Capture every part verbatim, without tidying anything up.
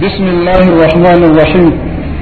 بسم الله الرحمن الرحيم.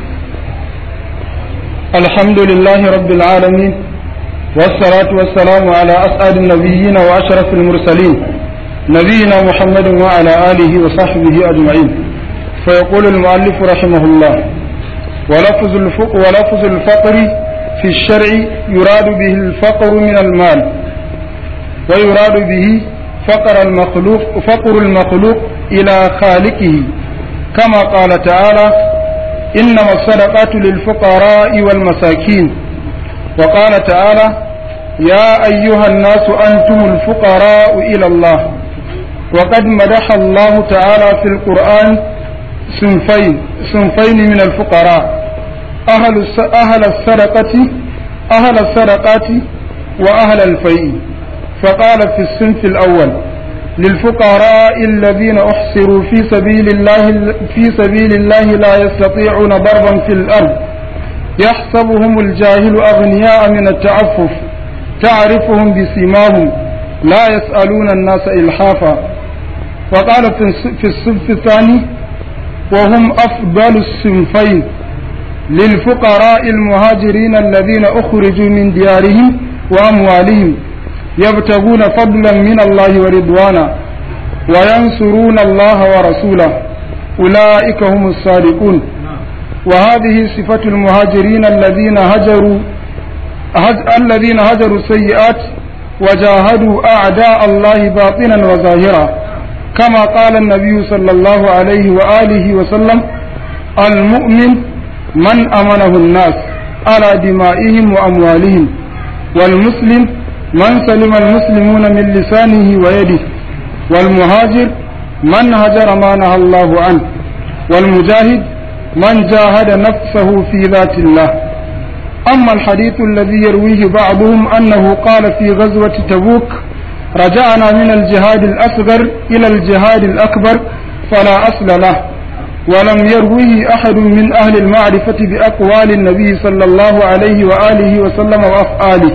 الحمد لله رب العالمين، والصلاة والسلام على أسعد النبيين وأشرف المرسلين نبينا محمد وعلى آله وصحبه أجمعين. فيقول المؤلف رحمه الله: ولفظ ولفظ الفقر في الشرع يراد به الفقر من المال، ويراد به فقر المخلوق فقر المخلوق إلى خالقه، كما قال تعالى: إنما الصدقات للفقراء والمساكين. وقال تعالى: يا أيها الناس أنتم الفقراء إلى الله. وقد مدح الله تعالى في القرآن صنفين صنفين من الفقراء: أهل أهل الصدقة أهل الصدقات وأهل الفيء. فقال في الصنف الأول: للفقراء الذين أحصروا في سبيل الله في سبيل الله لا يستطيعون ضربا في الأرض، يحسبهم الجاهل أغنياء من التعفف، تعرفهم بسيماهم لا يسألون الناس إلحافا. وقال في الصنف الثاني: وهم أفضل الصنفين، للفقراء المهاجرين الذين أخرجوا من ديارهم وأموالهم يبتغون فضلا من الله ورضوانا وينصرون الله ورسوله، أولئك هم الصادقون. وهذه صفة المهاجرين الذين هجروا الذين هجروا السيئات وجاهدوا أعداء الله باطنا وظاهرا، كما قال النبي صلى الله عليه وآله وسلم: المؤمن من أمنه الناس على دمائهم وأموالهم، والمسلم من سلم المسلمون من لسانه ويده، والمهاجر من هجر ما نهى الله عنه، والمجاهد من جاهد نفسه في ذات الله. أما الحديث الذي يرويه بعضهم أنه قال في غزوة تبوك: رجعنا من الجهاد الأصغر إلى الجهاد الأكبر، فلا أصل له، ولم يرويه أحد من أهل المعرفة بأقوال النبي صلى الله عليه وآله وسلم وأفعاله.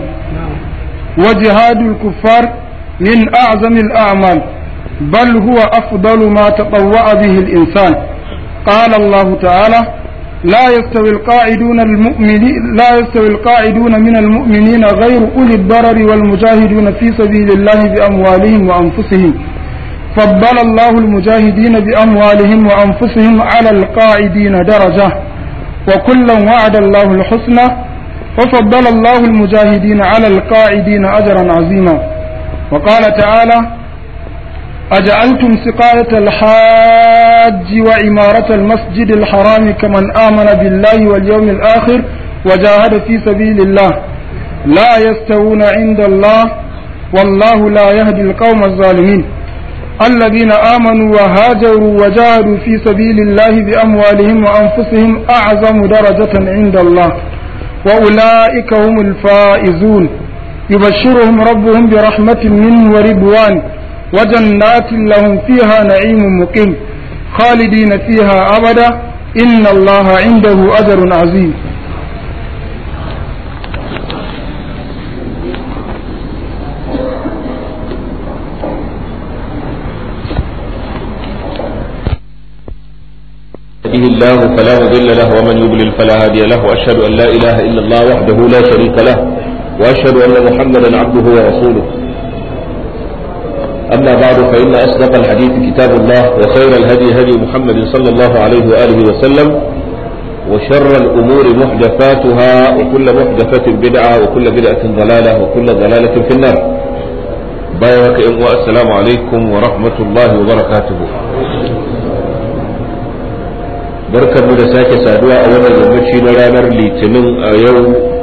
وجهاد الكفار من أعظم الأعمال، بل هو أفضل ما تطوع به الإنسان. قال الله تعالى: لا يستوي القاعدون المؤمنين لا يستوي القاعدون من المؤمنين غير أولي الضرر والمجاهدون في سبيل الله بأموالهم وأنفسهم. فضل الله المجاهدين بأموالهم وأنفسهم على القاعدين درجة، وكلا وعد الله الحسنى، وفضل الله المجاهدين على القاعدين أجرا عظيما. وقال تعالى: أجعلتم سقاية الحاج وعمارة المسجد الحرام كمن آمن بالله واليوم الآخر وجاهد في سبيل الله لا يستوون عند الله والله لا يهدي القوم الظالمين. الذين آمنوا وهاجروا وجاهدوا في سبيل الله بأموالهم وأنفسهم أعظم درجة عند الله، وأولئك هم الفائزون. يبشرهم ربهم برحمة منه ورضوان وجنات لهم فيها نعيم مقيم خالدين فيها أبدا، إن الله عنده أجر عظيم. يهده الله فلا مضل له ومن يضلل فلا هادي له، واشهد ان لا اله الا الله وحده لا شريك له، واشهد ان محمدا عبده ورسوله. اما بعد، فان اصدق الحديث كتاب الله، وخير الهدي هدي محمد صلى الله عليه واله وسلم، وشر الامور محدثاتها، وكل محدثة بدعة، وكل بدعة ضلالة، وكل ضلالة في النار. بارك الله، السلام عليكم ورحمة الله وبركاته. barkar mu da sake saduwa a wannan yammaci na ranar litinin a yau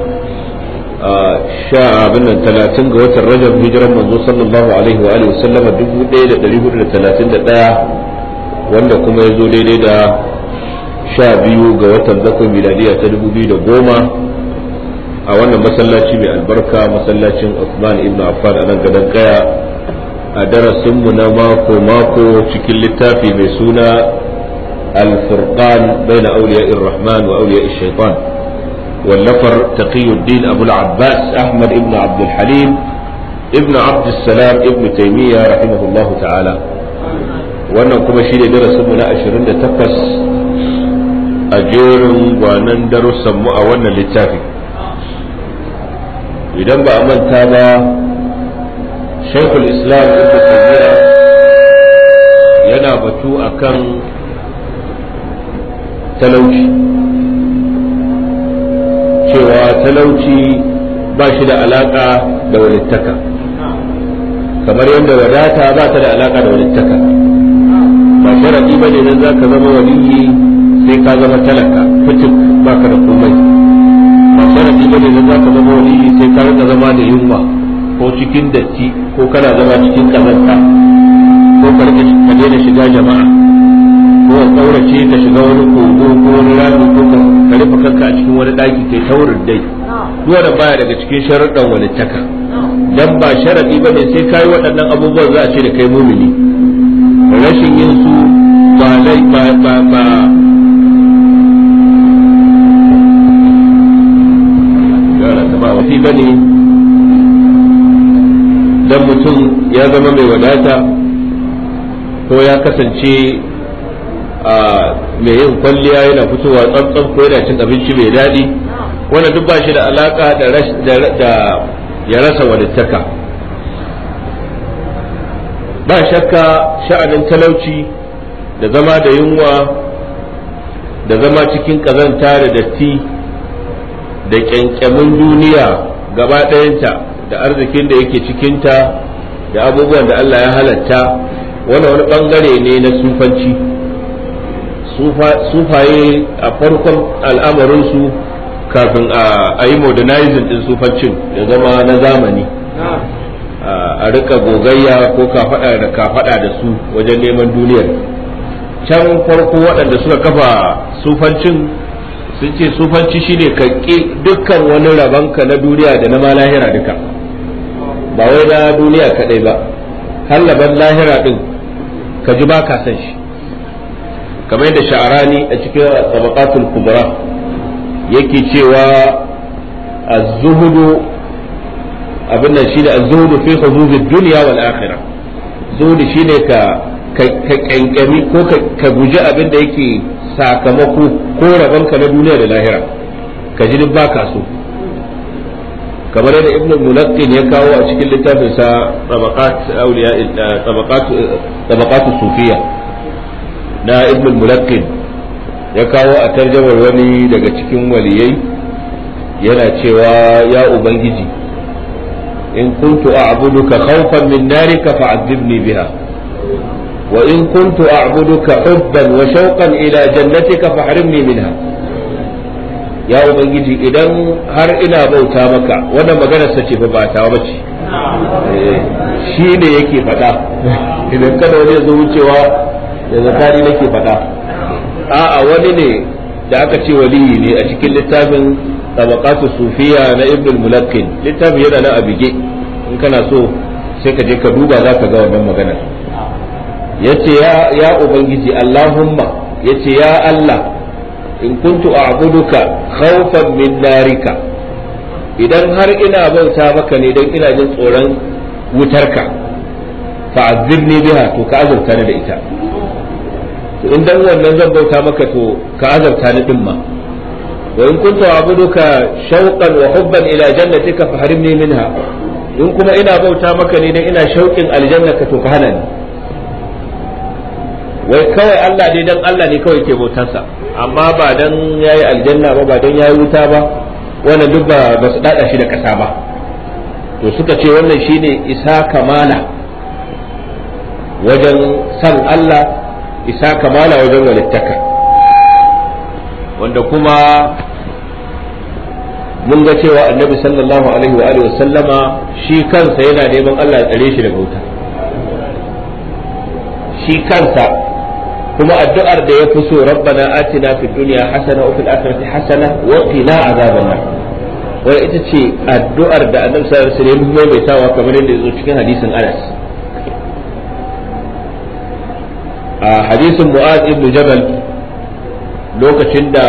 sha abin nan talatin ga watan rajab, hijiran manzo sallallahu alaihi wa alihi wasallama dubu ɗaya da ɗari hudu da talatin da ɗaya, wanda kuma ya zo daidai da sha biyu ga watan bakwai miladiya ta dubu biyu da goma a wannan masallaci mai albarka, masallacin Uthman ibn Affan a nan gadon kaya, a darasinmu na mako mako cikin littafi mai suna الفرقان بين أولياء الرحمن وأولياء الشيطان، والنفر تقي الدين أبو العباس أحمد ابن عبد الحليم ابن عبد السلام ابن تيمية رحمه الله تعالى. wannan kuma shi ne darasinmu na ashirin da takwas a jerin gwanan darussanmu a wannan littafi. Idan ba a manta ba, Shaykhul Islam Ibn Taymiyyah yana batu akan talauci, cewa talauci ba shi da alaka da walittaka, kamar yadda wadata ba ta da alaka da walittaka. Ba sharadi bane dan zaka zama waliyi sai ka zama talaka fitik baka da komai. Ba sharadi bane dan zaka zama waliyi sai ka rika zama da yunwa ko cikin datti ko kana zama cikin kazanta ko ka rika ka daina shiga jama'a ko ka kaurace ka shiga wani kogo ko wani rami ko ka rufe kanka a cikin wani daki kai taurin dai. Duk wanda baya daga cikin sharuɗan walittaka. Dan ba sharadi bane sai kai waɗannan abubuwan za a ce da kai mumini. Rashin yin su ba lai ba ba ba gara ta ba wasi bane dan mutum ya zama mai wadata ko ya kasance a mai yin kwalliya yana fitowa tsantsan ko yana cin abinci mai daɗi, wanda duk ba shi da alaka da ya rasa walittaka. Ba shakka sha'anin talauci da zama da yunwa da zama cikin ƙazanta da datti da ƙyanƙyamin duniya gaba ɗayanta da arzikin da yake cikinta da abubuwan da Allah ya halatta, wani wani ɓangare ne na sufanci. Sufaye a farkon al'amarinsu kafin a yi modernizing ɗin sufancin da zama na zamani, a rika gogayya ko kafaɗa da kafaɗa da su wajen neman duniyar. Can farko waɗanda suka kafa sufancin sun ce sufanci shine ka ƙi dukkan wani rabanka na duniya da na ma lahira duka, ba wai na duniya kaɗai ba, har laban lahira ɗin ka ji ba ka san shi. Kamar yadda Sha'rani a cikin Tabaqatul Kubra yake cewa az-zuhudu abin nan shine az-zuhudu fi huzuzid dunya wal akhirah. Zuhudu shine ka ka kankami ko ka guji abin da yake sakamako ko rabanka na duniya da lahira, ka ji duk baka so. Kamar yadda Ibn Mulaqqin ya kawo a cikin littafin sa Tabaqat Awliya Tabaqat Tabaqat Sufiyya na Ibn Mulaqqin, ya kawo a tarjamar wani daga cikin waliyai yana cewa ya ubangiji in kuntu a'buduka khawfan min narika fa'adhibni biha wa in kuntu a'buduka hubban wa shawqan ila jannatika fahrimni minha. Ya ubangiji idan har ina bauta maka, wannan maganar sa ce fa ba tawa bace, shi ne yake faɗa. Idan kada wani ya zo wucewa da zakari nake faɗa, a'a wani ne da aka ce waliyi ne a cikin littafin Tabaqatu Sufiya na Ibn Mulaqqin. Littafin yana nan a bige, in kana so sai ka je ka duba za ka ga wannan maganar. Yace ya ya ubangiji Allahumma, yace ya Allah, in kuntu a'buduka khawfan min narika, idan har ina bauta maka ne dan ina jin tsoron wutarka, fa'azzibni biha, to ka azurta ni da ita. To in dan wannan zan bauta maka, to ka azurta ni din ma. wa in kuntu a'buduka shauqan wa hubban ila jannatika fahrimni minha, in kuma ina bauta maka ne dan ina shauƙin aljannaka, to ka hana ni. Wai kawai Allah dai dan Allah ne kawai ke bautarsa, amma ba dan yayi aljanna ba, ba dan yayi wuta ba, wannan duk ba ba su dada shi da kasa ba. To suka ce wannan shine isa kamala wajen san Allah, isa kamala wajen walittaka, wanda kuma mun ga cewa annabi sallallahu alaihi wa alihi wasallama shi kansa yana neman Allah ya tsare shi daga wuta, shi kansa kuma addu'ar da ya fi so, rabbana atina fid dunya hasana wa fil akhirati hasana wa qina azaban nar, wai ita ce addu'ar da annabi sallallahu alaihi wasallam ya maimaitawa kamar yadda yazo cikin hadisin Anas. A hadisin Mu'adh ibn Jabal, lokacin da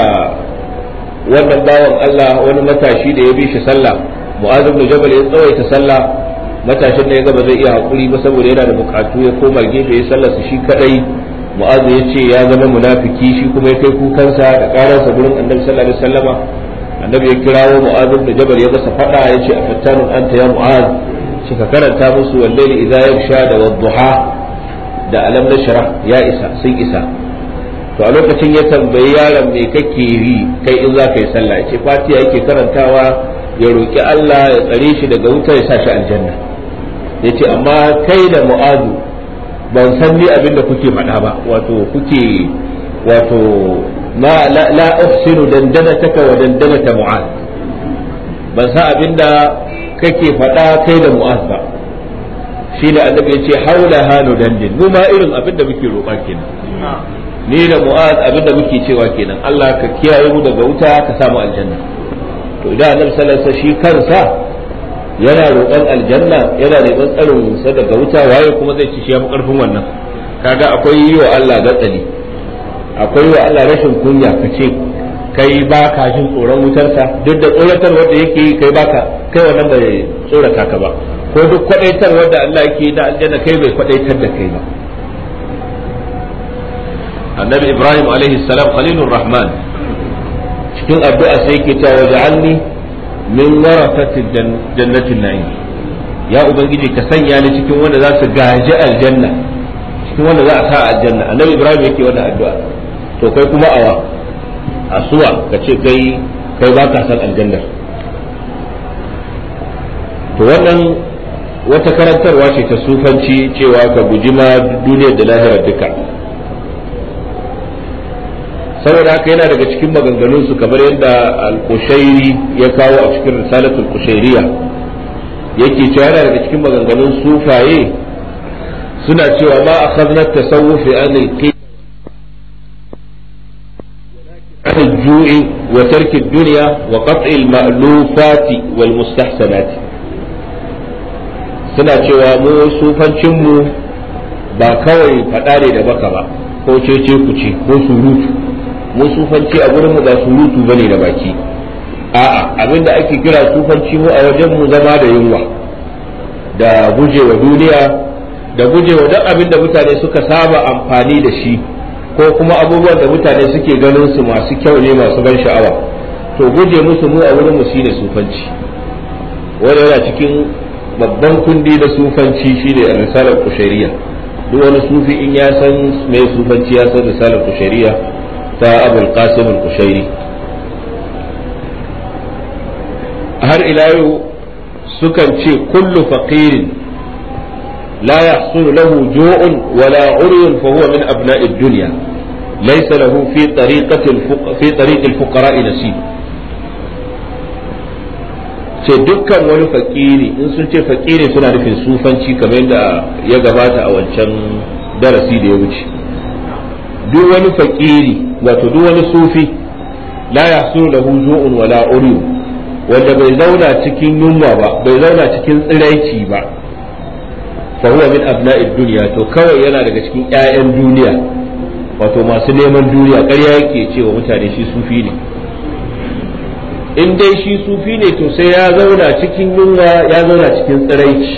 wannan bawan Allah wani matashi da ya bi shi sallah, Mu'adh ibn Jabal ya tsawaita sallah matashin ne ya ga ba zai iya hakuri ba saboda yana da bukatu ya koma gefe ya sallarsa shi kadai. Mu'adh ya ce ya zama munafiki, shi kuma ya kai kukansa da karansa gurin annabi sallallahu alaihi wasallama. Annabi ya kirawo Mu'adh da Jabal ya masa fada ya ce afattanun anta ya Mu'adh, shi ka karanta musu wallahi idza yaksha da wadduha da alam nashrah ya isa sun isa. To a lokacin ya tambayi yaron me kake yi kai in za ka yi sallah, ya ce Fatiha yake karantawa ya roki Allah ya tsare shi daga wuta ya sa shi aljanna. Ya ce amma kai da Mu'adh ban san ni abin da kuke faɗa ba, wato kuke wato ma la, la uhsinu dandanataka wa dandanata Mu'adh, ban san abin da kake faɗa kai da Mu'adh ba. Shi da annabi ya ce haula hanu dandin, mu ma irin abin da muke roƙa kenan, ni da Mu'adh abin da muke cewa kenan, Allah ka kiyaye mu daga wuta ka samu aljanna. To idan annabi sallallahu alaihi wasallam shi kansa yana roƙon aljanna, yana neman tsarin sa daga wuta, waye kuma zai ci shi ya fi ƙarfin wannan? Kaga akwai yi wa Allah gatsali, akwai wa Allah rashin kunya, ka ce kai ba ka jin tsoron wutarsa, duk da tsoratar wanda yake yi kai baka, kai wannan bai tsorata ka ba, ko duk kwadaitar wanda Allah yake da aljanna kai bai kwadaitar da kai ba. Annabi Ibrahim alaihi salam khalilur rahman cikin addu'a sai yake cewa waj'alni min warasatil jannatin na'im, ya ubangiji ka sanya ni cikin wanda za su gaji aljanna, cikin wanda za a sa aljanna. Annabi Ibrahim yake wannan addu'a, to kai kuma awa asuwa ka ce kai kai ba ka san aljanna. To wannan wata karantarwa ce ta sufanci cewa ka guji ma duniyar da lahirar duka. Saboda haka yana daga cikin maganganunsu kamar yadda al-Qushairi ya kawo a cikin risalatul Qushairiyya, yake cewa yana daga cikin maganganun sufaye suna cewa ma akhadna tasawuf an al-qiyam an al-ju'i wa tarki ad-dunya wa qat'i al-ma'lufat wal mustahsanat. Suna cewa mu sufancin mu ba kawai fada ne da baka ba, ko cece kuce ko surutu. Mu sufanci a gurin mu ba surutu bane da baki, a'a abinda ake kira sufanci mu a wajen mu zama da yunwa, da gujewa duniya, da gujewa duk abinda mutane suka saba amfani da shi, ko kuma abubuwan da mutane suke ganin su masu kyau ne masu ban sha'awa, to guje musu mu a wurin mu shine sufanci. Wanda yana cikin babban kundi da sufanci shine risalar Qushairiyya. Duk wani sufi in ya san me sufanci ya san risalar Qushairiyya ta Abul Qasim al-Qushairi. Har ila yau sukan ce kullu faqirin la yahsul lahu ju'un wala 'uryun fa huwa min abna'i ad-dunya laysa lahu fi tariqati al-fuqara fi tariq al-fuqara nasib. Ce dukkan wani fakiri, in sun ce fakiri suna nufin sufanci kamar yadda ya gabata a wancan darasi da ya wuce. Duk wani fakiri wato duk wani sufi la yahsulu lahu ju'un wala uryu, wanda bai zauna cikin yunwa ba, bai zauna cikin tsiraici ba, fa huwa min abna'id dunya, to kawai yana daga cikin ƴaƴan duniya, wato masu neman duniya. ƙarya yake cewa mutane shi sufi ne. In dai shi sufi ne to sai ya zauna cikin yunwa, ya zauna cikin tsiraici,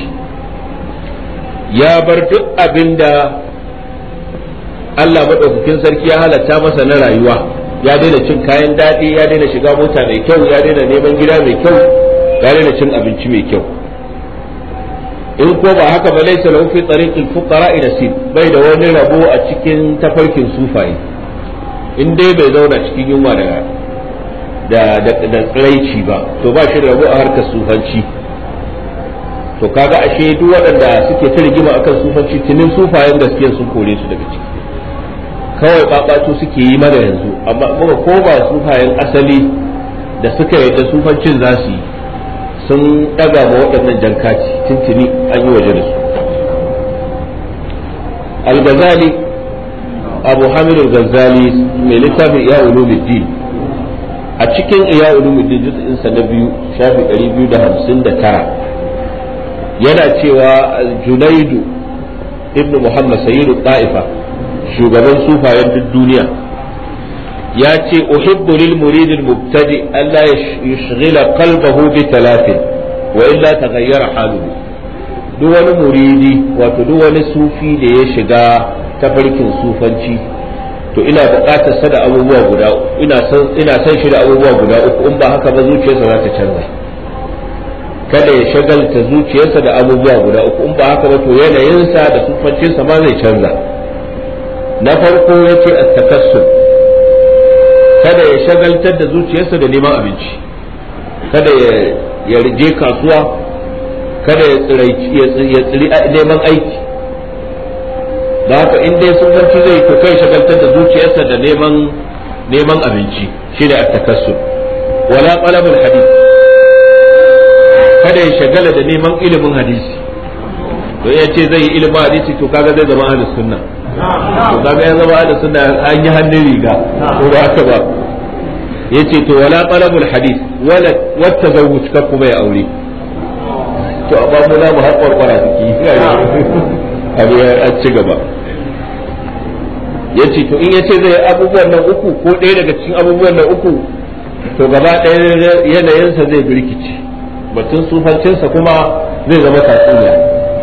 ya bar duk abinda Allah maɗaukakin sarki ya halatta masa na rayuwa, ya daina cin kayan daɗi, ya daina shiga mota mai kyau, ya daina neman gida mai kyau, ya daina cin abinci mai kyau. In ko ba haka ba laysa lahu fi tariqil fuqara nasib, bai da wani rabo a cikin tafarkin sufaye. In dai bai zauna cikin yunwa da da da tsiraici ba, to ba shi da rabo a harkar sufanci. To kaga ashe duk waɗanda suke ta rigima akan sufanci tunin sufayen gaskiya sun kore su daga ciki, kawai babatu suke yi mana yanzu. Amma muka ko ba sufayen asali da suka yarda sufancin za su yi, sun daga ma waɗannan jankaci tuntuni an yi waje da su. Al-Ghazali, Abu Hamid al-Ghazali mai littafin Ihya Ulumuddin, a cikin Ihya Ulumuddin juz'in sa na biyu shafi ɗari biyu da hamsin da tara yana cewa Junaidu ibn Muhammad sayyidu Ta'ifa, shugaban sufayen duk duniya, ya ce uhibbu lil murid al mubtadi alla yushghila qalbahu bi talafin wa illa taghayyara haluhu. duk wani muridi wato duk wani sufi da ya shiga tafarkin sufanci to ina buƙatar sa da abubuwa guda ina san ina san shi da abubuwa guda uku in ba haka ba zuciyarsa za ta canza. Kada ya shagalta zuciyarsa da abubuwa guda uku in ba haka ba to yanayinsa da sufancinsa ma zai canza. Na farko yace at-takassub, kada ya shagaltar da zuciyarsa da neman abinci, kada ya je kasuwa, kada ya tsiri neman aiki. Da haka in dai sufanci zai to kai shagaltar da zuciyarsa da neman neman abinci shi da at-takassub. Wala talabul hadith, kada ya shagala da neman ilimin hadisi. To ya ce zai yi ilimin hadisi to kaga zai zama ahlus sunna. To kaga ya zama ahlus sunna an yi hannun riga ko ba haka ba. Yace to wala talabul hadith wala watazawwuj ka kuma ya aure. To a babu na mu haƙƙar ƙwara ciki abu ya ci gaba. Yace to in yace zai abubuwan nan uku ko ɗaya daga cikin abubuwan nan uku to gaba ɗaya yanayinsa zai birkice, batun sufancinsa kuma zai zama tatsuniya.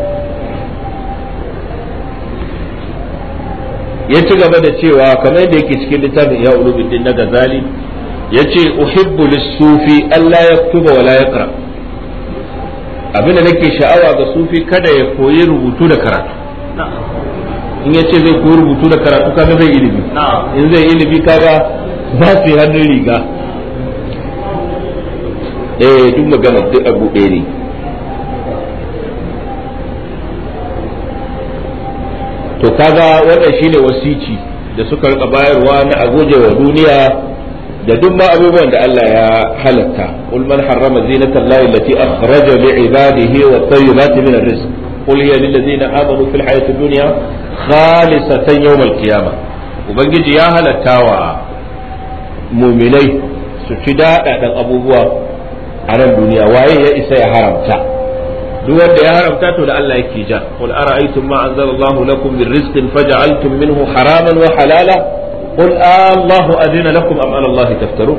Ya ci gaba da cewa kamar yadda yake cikin littafin ya ulumuddin na Ghazali, ya ce uhibbu lis-sufi Allah yaktuba wa la yaqra. Abin da nake sha'awa ga sufi kada ya koyi rubutu da karatu. In ya ce zai koyi rubutu da karatu kaga zai ilimi, in zai ilimi kaga za su yi hannun riga. eh duk magana duk abu ɗaya ne. To kaga wannan shine wasici da suka rika bayarwa na agoje wa duniya da duk ma abubuwan da Allah ya halatta. Qul man harrama zinata Allahi allati akhraja li ibadihi wa tayyibati min ar-rizq qul hiya lil ladzina amanu fil hayati dunya khalisatan yawm al-qiyamah. Ubangiji ya halatta wa mu'minai su ci daɗaɗan abubuwa a nan duniya, waye ya isa ya haramta? duk wanda ya haramta to da Allah yake ja. Qul ara'aytum ma anzalallahu lakum min rizqin faj'altum minhu haraman wa halala qul Allahu adina lakum am ala Allahi taftarun.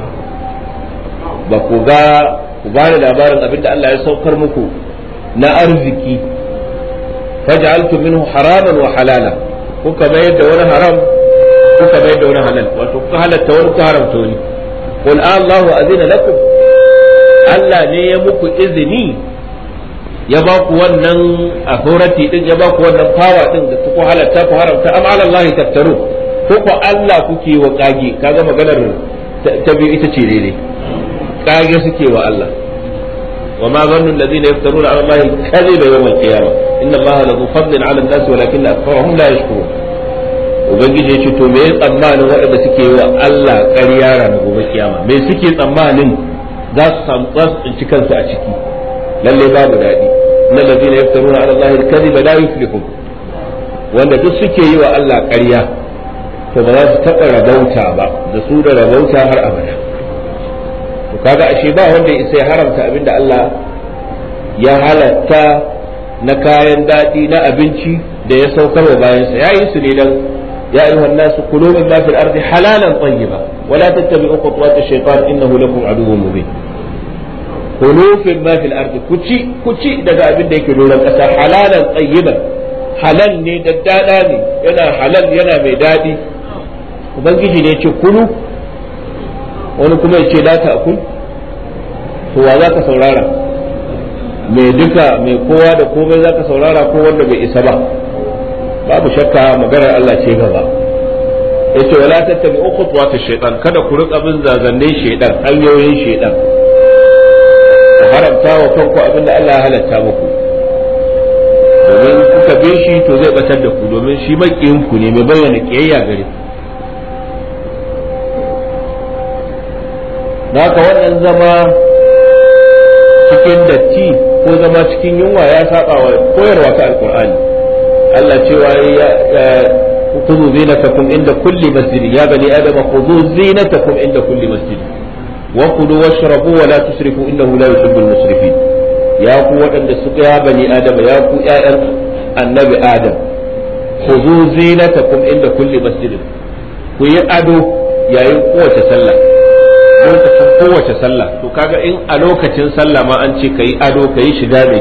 Ba ku ga ku bani labarin abinda Allah ya saukar muku na arziki, faj'altum minhu haraman wa halala, kuka mayar da wani haram kuka mayar da wani halal, wato kuka halatta wani kuka haramta wani. Qul Allahu adina lakum, Allah ne ya muku izini, ya ba ku wannan authority din, ya ba ku wannan power din da ku halatta ku haramta, am ala Allah taftaru, ko ko Allah kuke wa kage. Kaga maganar ta biyu ita ce daidai, kage suke wa Allah. wa ma zannu alladhina yaftaruna ala Allah kadhiba yawm al-qiyamah inna Allah la dhu fadlin ala an-nas walakinna aktharuhum la yashkurun. Ubangiji ya ce to me tsammanin waɗanda suke wa Allah ƙarya ranar gobe kiyama, me suke tsammanin za su samu za su tsinci kansu a ciki? Lalle babu daɗi. Innal ladhina yaftaruna ala Allah al-kadhiba la yuflihun. Wanda duk suke yi wa Allah ƙarya to ba za su taɓa rabauta ba, da su da rabauta har abada. To kaga ashe ba wanda isa ya haramta abinda Allah ya halatta na kayan daɗi na abinci da ya saukar wa bayansa. Ya yi su ne dan ya ayyuhan nasu kulu mimma fil ardi halalan tayyiba wa la tattabi'u khutuwati shaytan innahu lakum aduwwun mubin. Kulu mimma fil ardi, kuci kuci daga abin da yake doron ƙasa halalan tayyiban, halal ne da dada ne, yana halal yana mai daɗi. Ubangiji ne ce kulu, wani kuma ya ce la ta'kul. To wa za ka saurara? Mai duka mai kowa da komai za ka saurara ko wanda bai isa ba? Babu shakka maganar Allah ce gaba. Yace wala tattabi'u khutuwati shaytan, kada ku rika bin zazannin shaytan, hanyoyin shaytan. Ku haramta wa kanku abinda Allah ya halatta muku. Domin kuka bi shi to zai batar da ku, domin shi makiyin ku ne mai bayyana kiyayya gare ku. Naka wannan zama cikin datti ko zama cikin yunwa ya saba wa koyarwa ta Alqur'ani. Allah cewa ya khudhu zinatakum inda kulli masjid, ya bani adama khudhu zinatakum inda kulli masjid wa kulu washrabu wa la tusrifu innahu la yuhibbul musrifin. Ya ku waɗanda suka ya bani adama, ya ku ƴaƴan annabi Adam, khudhu zinatakum inda kulli masjid, ku yi ado yayin kowace sallah, lokacin kowace sallah. To kaga in a lokacin sallah ma an ce kayi ado kayi shiga mai kyau,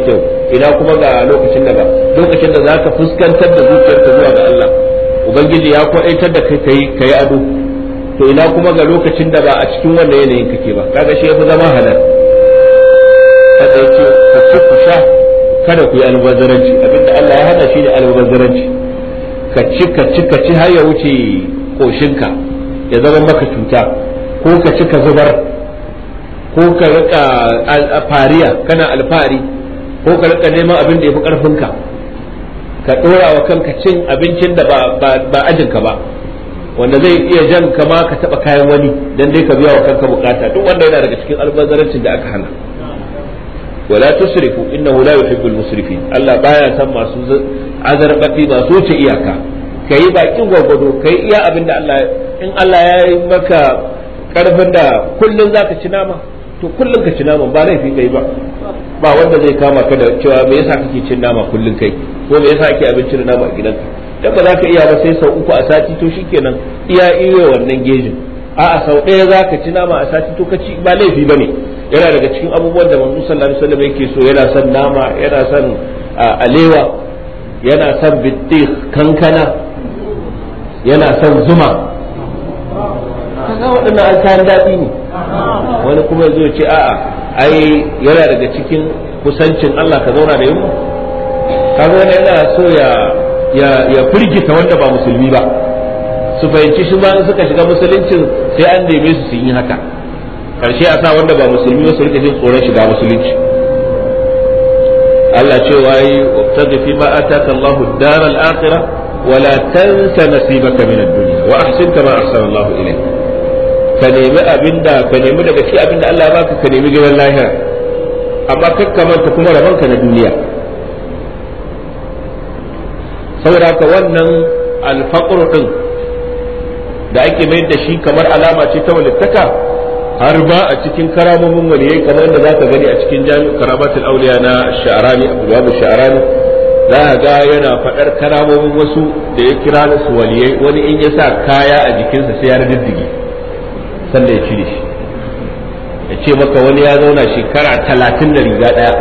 ina kuma ga lokacin da ba lokacin da zaka fuskantar da zuciyarka zuwa ga Allah ubangiji ya kwadaitar da kai kai ado to ina kuma ga lokacin da ba a cikin wannan yanayin kake ba kaga shi yafi zama halal kada yake ku ci ku sha kada ku yi albazaranci abinda Allah ya hada shi da albazaranci ka ci ka ci ka ci har ya wuce koshinka ya zama maka cuta ko ka ci ka zubar ko ka rika fariya kana alfahari ko ka rika neman abin da yafi karfinka ka dora wa kanka cin abincin da ba ajinka ba wanda zai iya jan kama ka taba kayan wani dan dai ka biya wa kanka bukata duk wanda yana daga cikin albazarancin da aka hana wala tusrifu innahu la yuhibbul musrifin Allah baya san masu azarbafi masu wuce iyaka kai bakin gwagwado kai iya abin da Allah in Allah ya yi maka karfin da kullun zaka ci nama to kullun ka ci nama ba laifi kai ba ba wanda zai kama ka da cewa me yasa kake cin nama kullun kai ko me yasa ake abinci da nama a gidanka dan ba za ka iya ba sai sau uku a sati to shikenan iya iya wannan gejin a'a sau ɗaya za ka ci nama a sati to ka ci ba laifi bane yana daga cikin abubuwan da manzo sallallahu alaihi wasallam yake so yana son nama yana son alewa yana son biddikh kankana yana son zuma kaga waɗannan an kayan daɗi ne wani kuma yazo ya ce a'a ai yana daga cikin kusancin Allah ka zauna da yunwa kaga wani yana so ya ya firgita wanda ba musulmi ba su fahimci shi ba suka shiga musuluncin sai an neme su su yi haka karshe a sa wanda ba musulmi ba su rika jin tsoron shiga musulunci Allah ce wayi wabtaghi fi ma ataka Allahu ad-dar al-akhirah wa la tansa nasibaka min ad-dunya wa ahsin kama ahsana Allahu ilayk ka nemi abinda ka nemi daga cikin abinda Allah ya baka ka nemi gidan lahira amma kakkamanta kuma rabanka na duniya saboda haka wannan alfaqru din da ake mai da shi kamar alama ce ta walittaka har ba a cikin karamomin waliyai kamar yadda zaka gani a cikin jami'u karamatul auliya na Sha'rani Abdul Sha'rani za ga yana fadar karamomin wasu da ya kira su waliyai wani in ya sa kaya a jikinsa sai ya riddige sannan ya cire shi ya ce maka wani ya zauna shekara talatin da riga daya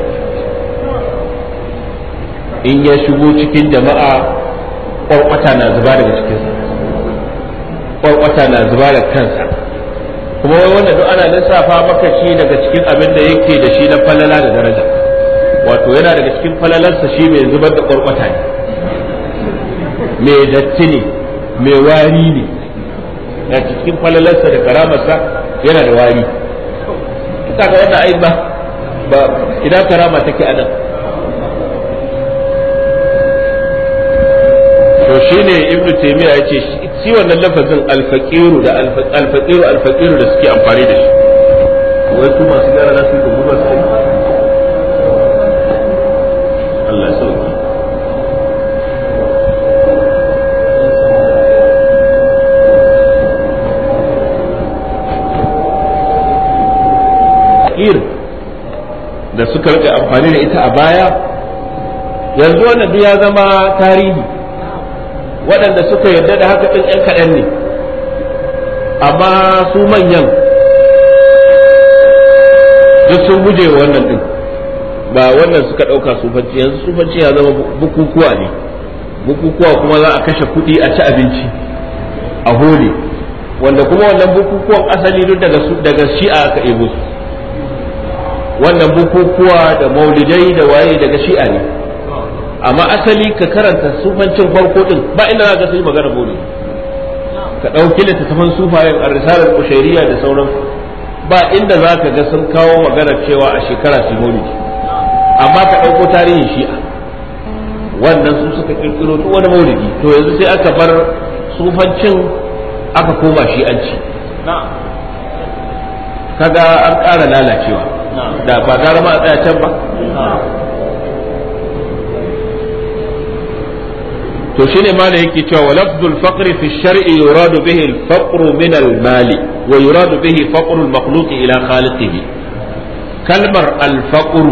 in ya shigo cikin jama'a kwarkwata na zuba daga cikinsa kwarkwata na zuba da kansa kuma wai wanda duk ana lissafa maka shi daga cikin abin da yake da shi na falala da daraja wato yana daga cikin falalarsa shi mai zubar da kwarkwata ne mai datti ne mai wari ne na cikin falalarsa da karamarsa yana da wari kaga wannan ai ba idan karama take anan to shine ibnu taymiya yace shi wannan lafazin alfaqiru da alfaqiru alfaqiru da suke amfani da shi wai su masu gara da su da guba su Allah ya sauke fakir da suka rika amfani da ita a baya yanzu wannan ya zama tarihi waɗanda suka yarda da haka ɗin 'yan kaɗan ne amma su manyan duk sun guje wa wannan ɗin ba wannan suka ɗauka sufanci yanzu sufanci ya zama bukukuwa ne bukukuwa kuma za a kashe kuɗi a ci abinci a hole wanda kuma wannan bukukuwan asali duk daga daga shi'a aka ebo su wannan bukukuwa da maulidai da waye daga shi'a ne amma asali ka karanta sufancin farko din ba inda za ka sai magana bole ka dauki littattafan sufayen ar-risalar kushairiyya da sauran ba inda za ka ga sun kawo magana cewa a shekara su maulidi amma ka dauko tarihin shi'a wannan su suka kirkiro duk wani maulidi to yanzu sai aka bar sufancin aka koma shi'anci kaga an ƙara lalacewa da ba gara ma a tsaya can ba to shine ma da yake cewa wa lafzul faqr fi shar'i yuradu bihi al-faqr min al-mal wa yuradu bihi faqr al-makhluq ila khaliqihi kalmar al-faqr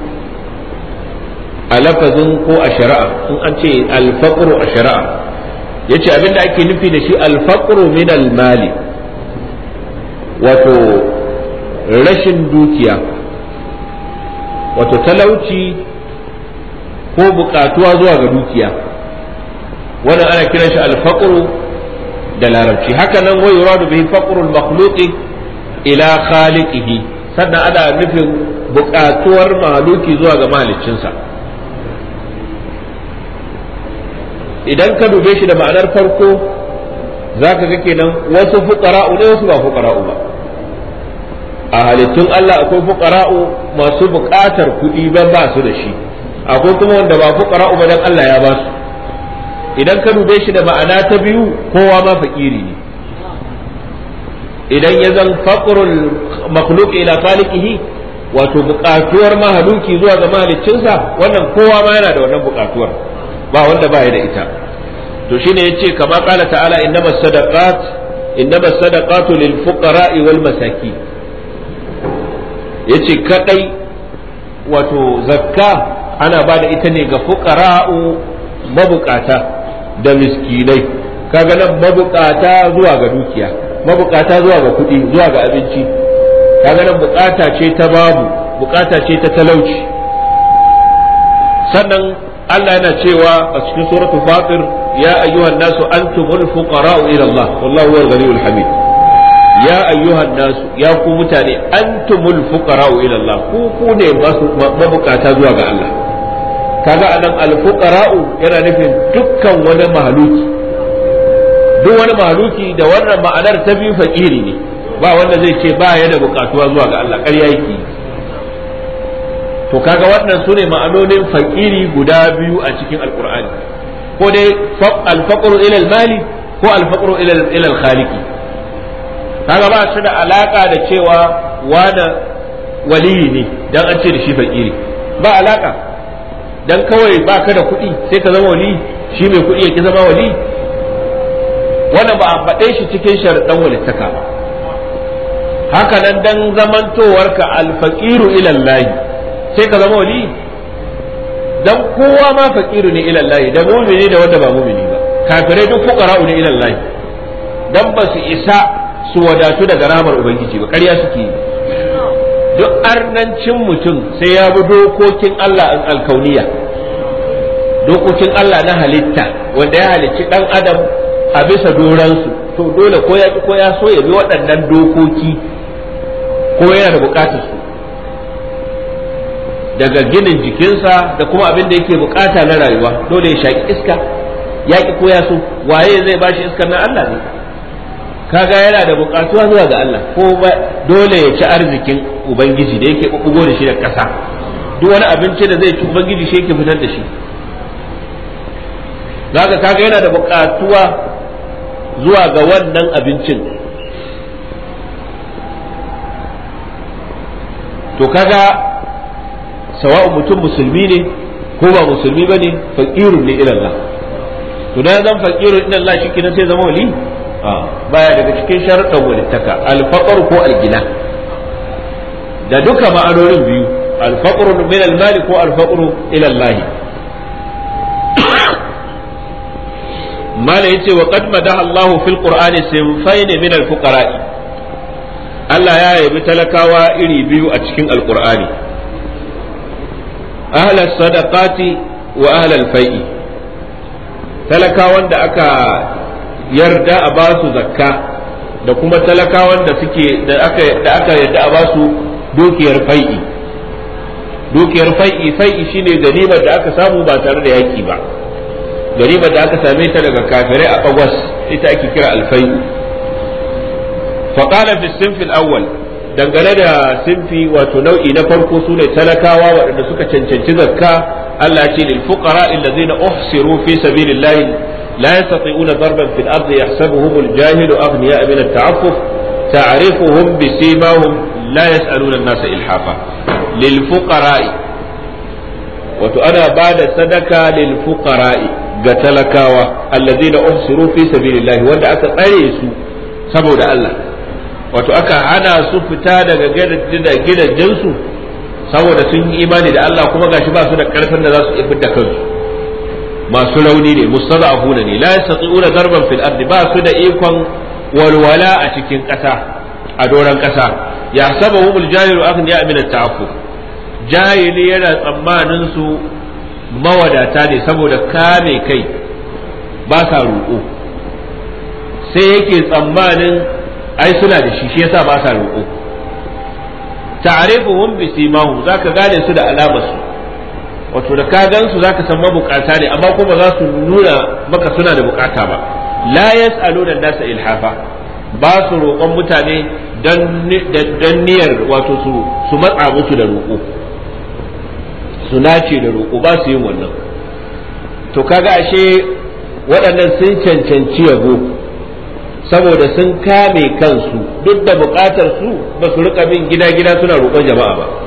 a lafazin ko a shari'a in an ce al-faqr a shari'a yace abinda ake nufi da shi al-faqr min al-mal wato rashin dukiya wato talauci ko buƙatuwa zuwa ga dukiya, wannan ana kiran shi al-faqru da larabci. haka nan wa yuradu bihi faqrul makhluqi ila khaliqihi, sannan ana nufin buƙatuwar mahaluki zuwa ga mahaliccinsa. idan ka dube shi da ma'anar farko zaka ga kenan wasu fuqara'u ne wasu ba fuqara'u ba. a halittun Allah akwai fuqara'u masu buƙatar kuɗi ban ba su da shi, akwai kuma wanda ba fuqara'u ba dan Allah ya ba su. idan ka dube shi da ma'ana ta biyu kowa ma fakiri ne. idan ya zan faqrul makhluq ila khaliqihi, wato buƙatuwar mahaluki zuwa ga mahaliccinsa, wannan kowa ma yana da wannan buƙatuwar, ba wanda ba ya da ita. to shine yace kama qala ta'ala innamas sadaqat innamas sadaqatu lil fuqara'i wal masakin, yace kadai wato zakka ana bada ita ne ga fuqara'u mabukata da miskinai. kaga nan mabukata zuwa ga dukiya, mabukata zuwa ga kuɗi, zuwa ga abinci. kaga nan bukata ce ta babu, bukata ce ta talauci. sannan Allah yana cewa a cikin suratul Fatir, ya ayyuhan nasu antumul fuqara'u ila Allah wallahu huwal ghaniyyul hamid. ya ayyuhan nasu, ya ku mutane, antumul fuqara'u ila Allah, ku ku ne mabukata zuwa ga Allah. kaga anan al-fuqara'u yana nufin dukkan wani mahaluki, duk wani mahaluki da wannan ma'anar ta biyu fakiri ne, ba wanda zai ce ba ya da bukatuwa zuwa ga Allah, ƙarya yake. to kaga wannan sune ma'anonin fakiri guda biyu a cikin alqur'ani, ko dai al-faqru ila al-mali ko al-faqru ila ila al-khaliqi. kaga ba shi da alaka da cewa wani waliyi ne dan an ce da shi fakiri, ba alaka. dan kawai baka da kuɗi sai ka zama wali, shi mai kuɗi yake zama wali, wannan ba a faɗe shi cikin sharaɗan walittaka ba. haka nan dan zamantowarka alfaqiru ila Allah sai ka zama wali, dan kowa ma faqiru ne ila Allah, da mu'mini da wanda ba mu'mini ba, kafirai duk fuqara'u ne ila Allah, dan ba su isa su wadatu daga rahmar ubangiji ba, ƙarya suke yi. duk arnancin mutum sai ya bi dokokin Allah an alkauniya, dokokin Allah na halitta wanda ya halicci dan adam a bisa doransu, to dole ko ya ko ya so ya bi waɗannan dokoki ko yana da bukatar su, daga ginin jikinsa da kuma abin da yake bukata na rayuwa. dole ya shaki iska, ya ki ko ya so, waye zai bashi iskar na Allah ne. kaga yana da bukatuwa zuwa ga Allah, ko dole ya ci arzikin ubangiji da yake bugo da shi da kasa. duk wani abinci da zai ci ubangiji shi yake fitar da shi. zaka kaga yana da bukatuwa zuwa ga wannan abincin. to kaga sawa'un mutum musulmi ne ko ba musulmi bane, faqirun ne ila Allah. to dan zan faqirun ila Allah shi kina sai zama wali, baya daga cikin sharuɗan walittaka. alfaqar ko algina da duka ma'anonin biyu, alfaqru min almali ko alfaqru ila Allah. mala yace wa qad madaha Allah fil qur'ani sinfayn min alfuqara'i, Allah ya yabi talakawa iri biyu a cikin alqur'ani, ahlus sadaqati wa ahlul fai'i. talakawan da aka yarda a ba su zakka da kuma talakawan da suke da aka da aka yarda a ba su dukiyar fai'i. dukiyar fai'i fai'i shine ganimar da aka samu ba tare da yaki ba, ganimar da aka same ta daga kafirai a bagwas, ita ake kira alfai'u. fa qala fi sinf al-awwal, dangane da sinfi wato nau'i na farko sune talakawa waɗanda suka cancanci zakka, Allah ya ce lil fuqara allazina uhsiru fi sabilillahi لا يستطيعون ضربا في الأرض يحسبهم الجاهل أغنياء من التعفف تعرفهم بسيماهم لا يسألون الناس إلحافا. للفقراء، وأنا بعد صدقة للفقراء قتلكاوا الذين أحصروا في سبيل الله وأنا أتقريسوا سبود الله، wato aka hana su fita daga gidan jinsu saboda sun yi imani da Allah kuma gashi ba su da karfin da za su iya fidda kansu, masu rauni ne, mustada'afuna ne, la yastati'una darban fil ardi, ba su da ikon walwala a cikin ƙasa, a doran ƙasa. yahsabuhumul jahilu aghniya min at-ta'affuf, jahili yana tsammanin su mawadata ne saboda kame kai ba sa roƙo, sai yake tsammanin ai suna da shi shi yasa ba sa roƙo. ta'rifuhum bi simahum, zaka gane su da alamarsu, wato da ka gan su zaka san mabukata ne amma kuma za su nuna maka suna da bukata ba. la yas'aluna an-nasa ilhafa, ba su roƙon mutane dan niyyar wato su su matsa musu da roƙo, su nace da roƙo, ba su yin wannan. to kaga ashe waɗannan sun cancanci yabo saboda sun kame kansu duk da buƙatar su ba su rika bin gida-gida suna roƙon jama'a ba.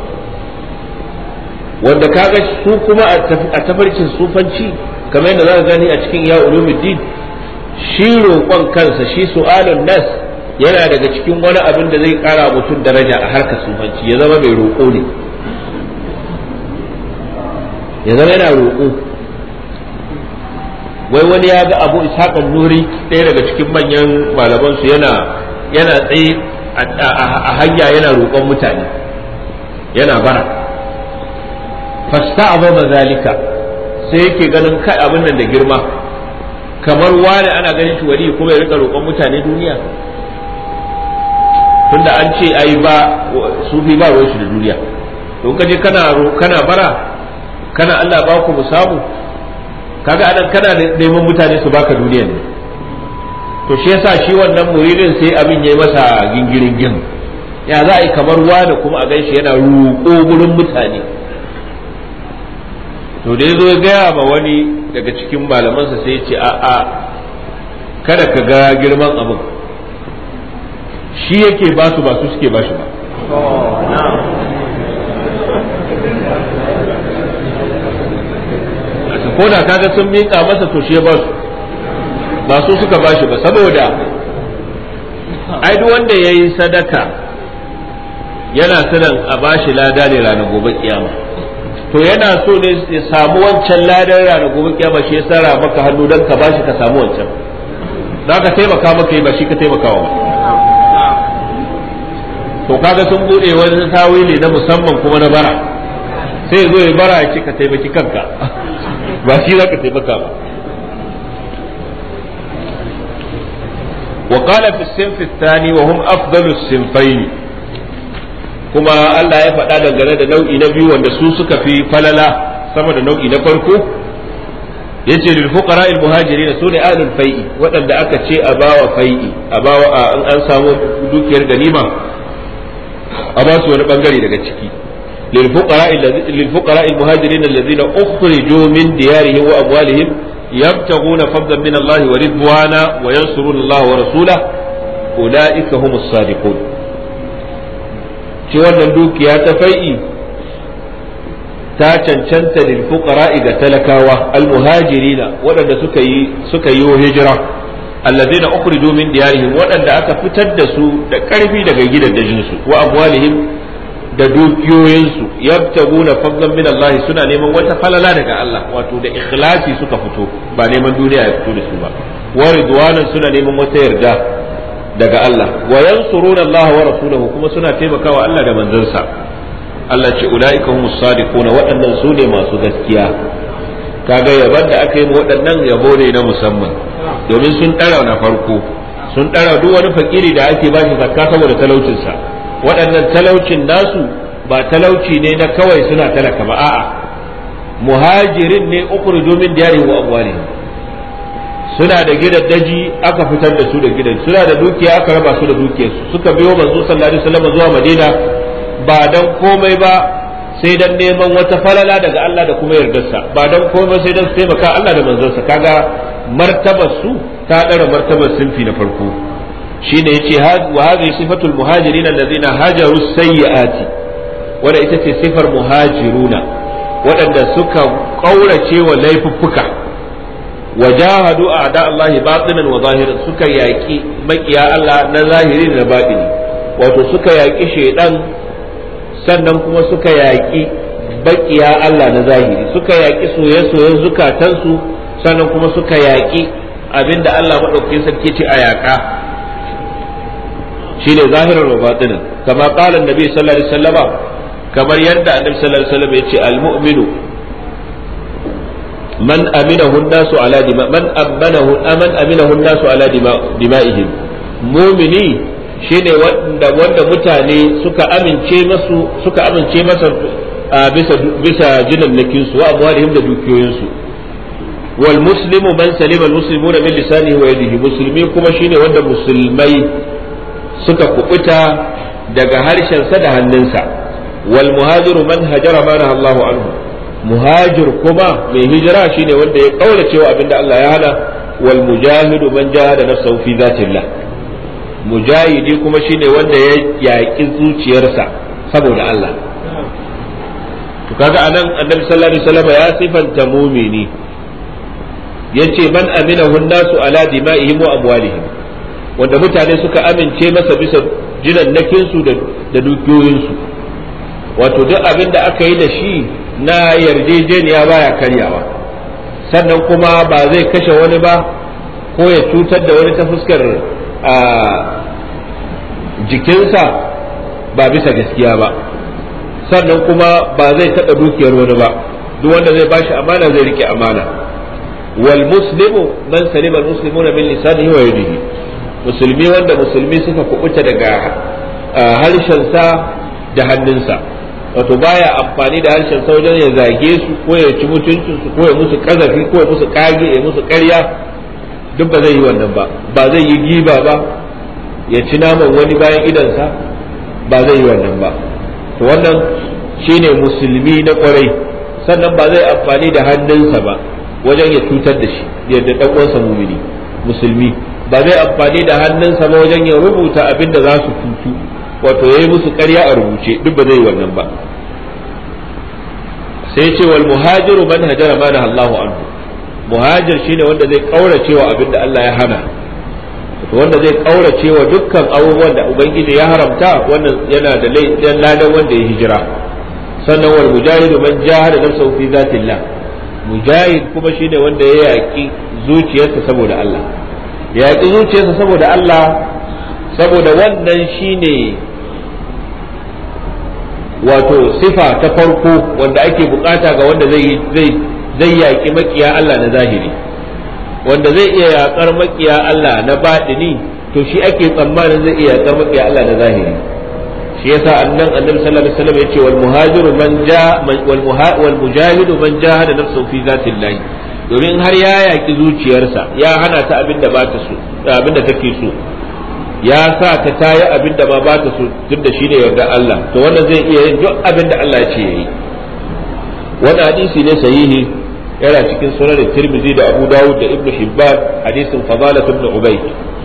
wanda kaga su kuma a tafarkin sufanci kamar yadda za ka gani a cikin ya ulumuddin, shi roƙon kansa, shi su'alun nas yana daga cikin wani abin da zai ƙara mutum daraja a harkar sufanci, ya zama mai roƙo ne, ya zama yana roƙo. wai wani ya ga Abu Ishaq an-Nuri, ɗaya daga cikin manyan malaman su, yana yana tsaye a hanya yana roƙon mutane, yana bara. fasta'zama zalika, sai yake ganin kai abin nan da girma, kamar wani ana ganin shi wali kuma ya rika roƙon mutane duniya, tunda an ce ai ba sufi ba ruwan shi da duniya. to kaje kana kana bara kana Allah ba ku mu samu, kaga anan kana neman mutane su baka duniya ne. to shi yasa shi wannan muridin sai abin yayi masa gingirin gin, ya za a yi kamar wani kuma a ganshi yana roƙo gurin mutane. to da yazo ya gaya ma wani daga cikin malamansa sai ya ce a a kada ka ga girman abin, shi yake ba su ba su suke ba shi ba. ko da kaga sun miƙa masa to shi ya ba su, ba su suka ba shi ba, saboda ai duk wanda ya yi sadaka yana sanan a ba shi lada ne ranar gobe kiyama, to yana so ne ya samu wancan ladan ranar gobe kiyama, shi ya sara maka hannu don ka ba shi ka samu wancan, za ka taimaka maka yi ba shi ka taimakawa ba. to kaga sun bude wani tawili na musamman kuma na bara, sai zo ya bara ya ce ka taimaki kanka ba shi za ka taimaka ba. wa qala fi sinf ath-thani wa hum afdalu as-sinfayn, kuma Allah ya faɗa dangane da nau'i na biyu wanda su suka fi falala sama da nau'i na farko, yace lil fuqara al muhajirin, su ne ahlul fai'i, waɗanda aka ce a bawa fai'i, a bawa an samu dukiyar ganima a ba su wani bangare daga ciki. lil fuqara al muhajirin alladhina ukhriju min diyarihim wa amwalihim yabtaguna fadlan min Allah wa ridwana wa yansuruna Allah wa rasulahu ulaika humus sadiqun. ci wannan dukiya ta fai'i ta cancanta lil fuqara ga talakawa al muhajirina, waɗanda suka yi suka yi hijira, alladhina ukhriju min diyarihim, waɗanda aka fitar da su da ƙarfi daga gidajen su, wa amwalihim, da dukiyoyinsu, yabtaguna fadlan min Allah, suna neman wata falala daga Allah, wato da ikhlasi suka fito, ba neman duniya ya fito da su ba, wa ridwanan, suna neman wata yarda daga Allah, wa yansuruna Allah wa rasulahu, kuma suna taimakawa Allah da manzansa. Allah ce ulaika humus sadiquna, waɗannan su ne masu gaskiya. kaga yaban da aka yi waɗannan yabo ne na musamman, domin sun ɗara na farko, sun ɗara duk wani fakiri da ake ba shi zakka saboda talaucinsa. waɗannan talaucin nasu ba talauci ne na kawai suna talaka ba, a'a muhajirin ne ukhrijo min diyarihim wa amwalihim, suna da gidan daji aka fitar da su da gidan, suna da dukiya aka raba su da dukiyarsu, suka biyo manzo sallallahu alaihi wasallam zuwa Madina ba dan komai ba sai dan neman wata falala daga Allah da kuma yardarsa, ba dan komai sai dan su taimaka Allah da manzonsa. kaga martabar su ta dara martabar sinfi na farko, shine yace wa hadhihi sifatul muhajirin alladhina hajaru sayyiati, wanda ita ce sifar muhajiruna waɗanda suka kaurace wa laifuffuka, wajahadu a'da Allah batinan wa zahiran, suka yaki makiya Allah na zahiri da batini, wato suka yaki shaydan sannan kuma suka yaki bakiya Allah na zahiri, suka yaki soye-soyen zukatansu sannan kuma suka yaki abinda Allah madaukakin sarki ce a yaka, shine zahiran wa batinan, kama qala annabi sallallahu alaihi wasallama, kamar yadda annabi sallallahu alaihi wasallam yace al-mu'minu man aminahu an-nasu ala dima man amanahu aman aminahu an-nasu ala dima'ihim mu'mini shine wanda wanda mutane suka amince masu suka amince masa bisa bisa jinannakin su wa amwalihim da dukiyoyin su wal muslimu man salima al muslimuna min lisanihi wa yadihi muslimi kuma shine wanda musulmai suka kubuta daga harshen sa da hannunsa wal muhajiru man hajara ma naha Allahu anhu muhajir kuma mai hijira shine wanda ya kaurace wa abinda Allah ya hana wal mujahidu man jahada nafsahu fi zatillah mujahidi kuma shine wanda ya yaƙi zuciyarsa saboda Allah to kaga anan annabi sallallahu alaihi wasallam ya sifanta mumini yace man aminahu an-nasu ala dima'ihim wa amwalihim wanda mutane suka amince masa bisa jinannakin su da dukiyoyin su wato duk abin da aka yi da shi na yarjejeniya baya karyawa sannan kuma ba zai kashe wani ba ko ya cutar da wani ta fuskar a jikinsa ba bisa gaskiya ba sannan kuma ba zai taɓa dukiyar wani ba duk wanda zai bashi amana zai rike amana wal muslimu man salima al muslimuna min lisanihi wa yadihi musulmi wanda musulmi suka kubuta daga harshensa da hannunsa wato baya amfani da harshen sa wajen ya zage su ko ya ci mutuncin su ko ya musu kazafi ko ya musu kage ya musu ƙarya duk ba zai yi wannan ba ba zai yi giba ba ya ci naman wani bayan idansa ba zai yi wannan ba to wannan shine musulmi na kwarai sannan ba zai amfani da hannunsa ba wajen ya cutar da shi yadda dan uwansa mumini musulmi ba zai amfani da hannunsa ba wajen ya rubuta abin da za su tutu wato yayi musu ƙarya a rubuce duk ba zai yi wannan ba sai ce wal muhajiru man hajara ma naha Allahu anhu muhajir shine wanda zai kaurace wa abin da Allah ya hana wanda zai kaurace wa dukkan abubuwan da ubangiji ya haramta wannan yana da ladan wanda ya hijira sannan wal mujahidu man jahada nafsahu fi zatillah mujahid kuma shine wanda ya yaki zuciyarsa saboda Allah ya yaki zuciyarsa saboda Allah saboda wannan shine wato sifa ta farko wanda ake bukata ga wanda zai zai zai yaki makiya Allah na zahiri wanda zai iya yakar makiya Allah na baɗini to shi ake tsammanin zai iya yakar makiya Allah na zahiri shi yasa annan annabi sallallahu alaihi wasallam yace wal muhajiru man ja wal wal mujahidu man jahada nafsuhu fi zatillah domin har ya yaki zuciyarsa ya hana ta abinda ba ta so abinda take so ya sa ta tayi abinda ma ba ta so duk da shine yarda Allah to wannan zai iya yin duk abinda Allah ya ce yayi wannan hadisi ne sahihi yana cikin sunan Tirmidhi da Abu Dawud da Ibn Hibban hadisin Fadalah ibn Ubayd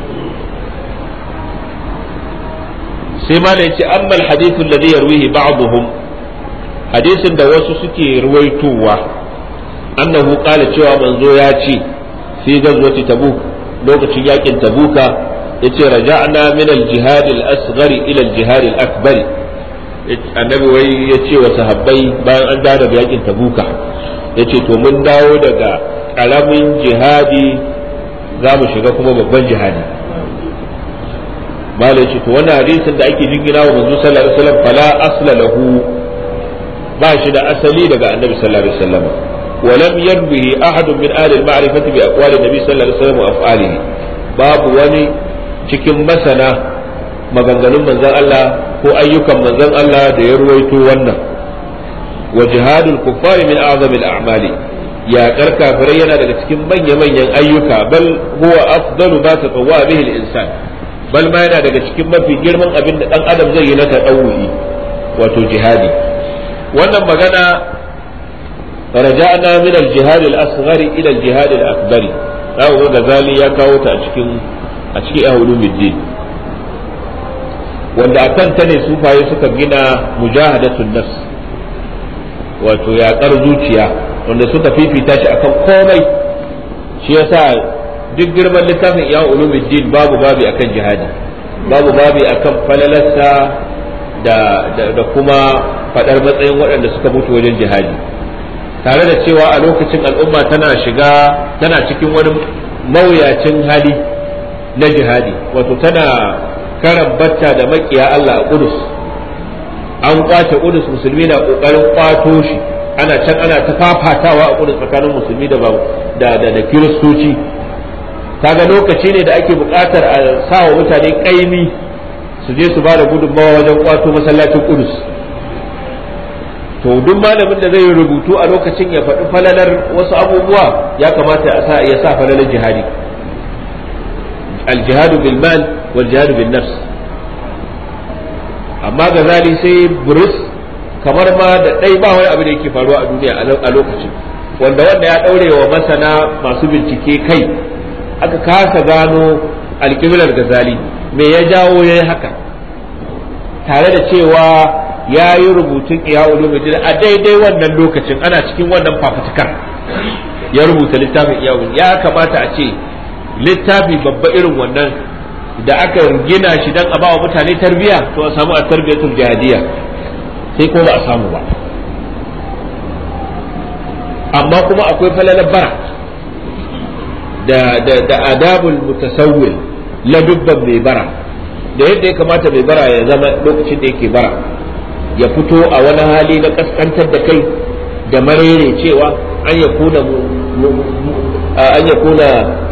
sai ma da yace amma al-hadith alladhi yarwihi ba'dhum hadisin da wasu suke ruwaitowa annahu qala cewa manzo ya ce fi gazwati Tabuk lokacin yakin Tabuka yace raja'na min al-jihad al-asghar ila al-jihad al-akbar annabi wai yace wa sahabbai bayan an dawo daga yakin Tabuka yace to mun dawo daga karamin jihadi za mu shiga kuma babban jihadi malai ce to wannan hadisin da ake jingina wa manzo sallallahu alaihi wasallam fala asla lahu ba shi da asali daga annabi sallallahu alaihi wasallam ولم يروه أحد من أهل المعرفة بأقوال النبي صلى الله عليه وسلم وأفعاله باب وني cikin masana maganganun manzon Allah ko ayyukan manzon Allah da ya ruwaito wannan wa jihadul kuffari min a'zamil a'mali ya kafirai yana daga cikin manya manyan ayyuka bal huwa afdalu ma tatawwa bihi al-insan bal ma yana daga cikin mafi girman abin da dan adam zai yi na tadawwi wato jihadi wannan magana raja'na min al-jihad al-asghar ila al-jihad al-akbar dawo da zali ya kawo ta a cikin a cikin ahluluddin wanda akan ta ne sufaye suka gina mujahadatun nafs wato yaƙar zuciya wanda suka fifita shi akan komai shi yasa duk girman littafin ya ulumuddin babu babi akan jihadi babu babi akan falalarsa da, da, da kuma fadar matsayin waɗanda suka mutu wajen jihadi tare da cewa a lokacin al'umma tana shiga tana cikin wani mawuyacin hali na jihadi wato tana karambata da makiya Allah a Qudus an kwace Qudus musulmi na kokarin kwato shi ana can ana ta fafatawa a kudin tsakanin musulmi da da da kiristoci. Kaga lokaci ne da ake buƙatar a sa wa mutane ƙaimi su je su ba da gudunmawa wajen kwato masallacin Qudus. To duk malamin da zai rubutu a lokacin ya faɗi falalar wasu abubuwa ya kamata a sa ya sa falalar jihadi, al-jihadu bil mal wal jihadu bin nafs. Amma Ghazali sai buris kamar ma da ɗai ba wani abu da yake faruwa a duniya a lokacin, wanda wanda ya ɗaure wa masana masu bincike kai aka kasa gano alƙiblar Ghazali me ya jawo ya yi haka, tare da cewa ya yi rubutun iya ulumuddin a daidai wannan lokacin ana cikin wannan fafutukar ya rubuta littafin iya ulumuddin. Ya kamata a ce littafi babba irin wannan da aka gina shi dan a bawa mutane tarbiya, to a samu a tarbiyatul jihadiyya, sai ko ba a samu ba. Amma kuma akwai falalar bara da da da adabul mutasawwil, ladubban mai bara, da yadda ya kamata mai bara ya zama lokacin da yake bara, ya fito a wani hali na kaskantar da kai da marere cewa an ya kuna an ya kuna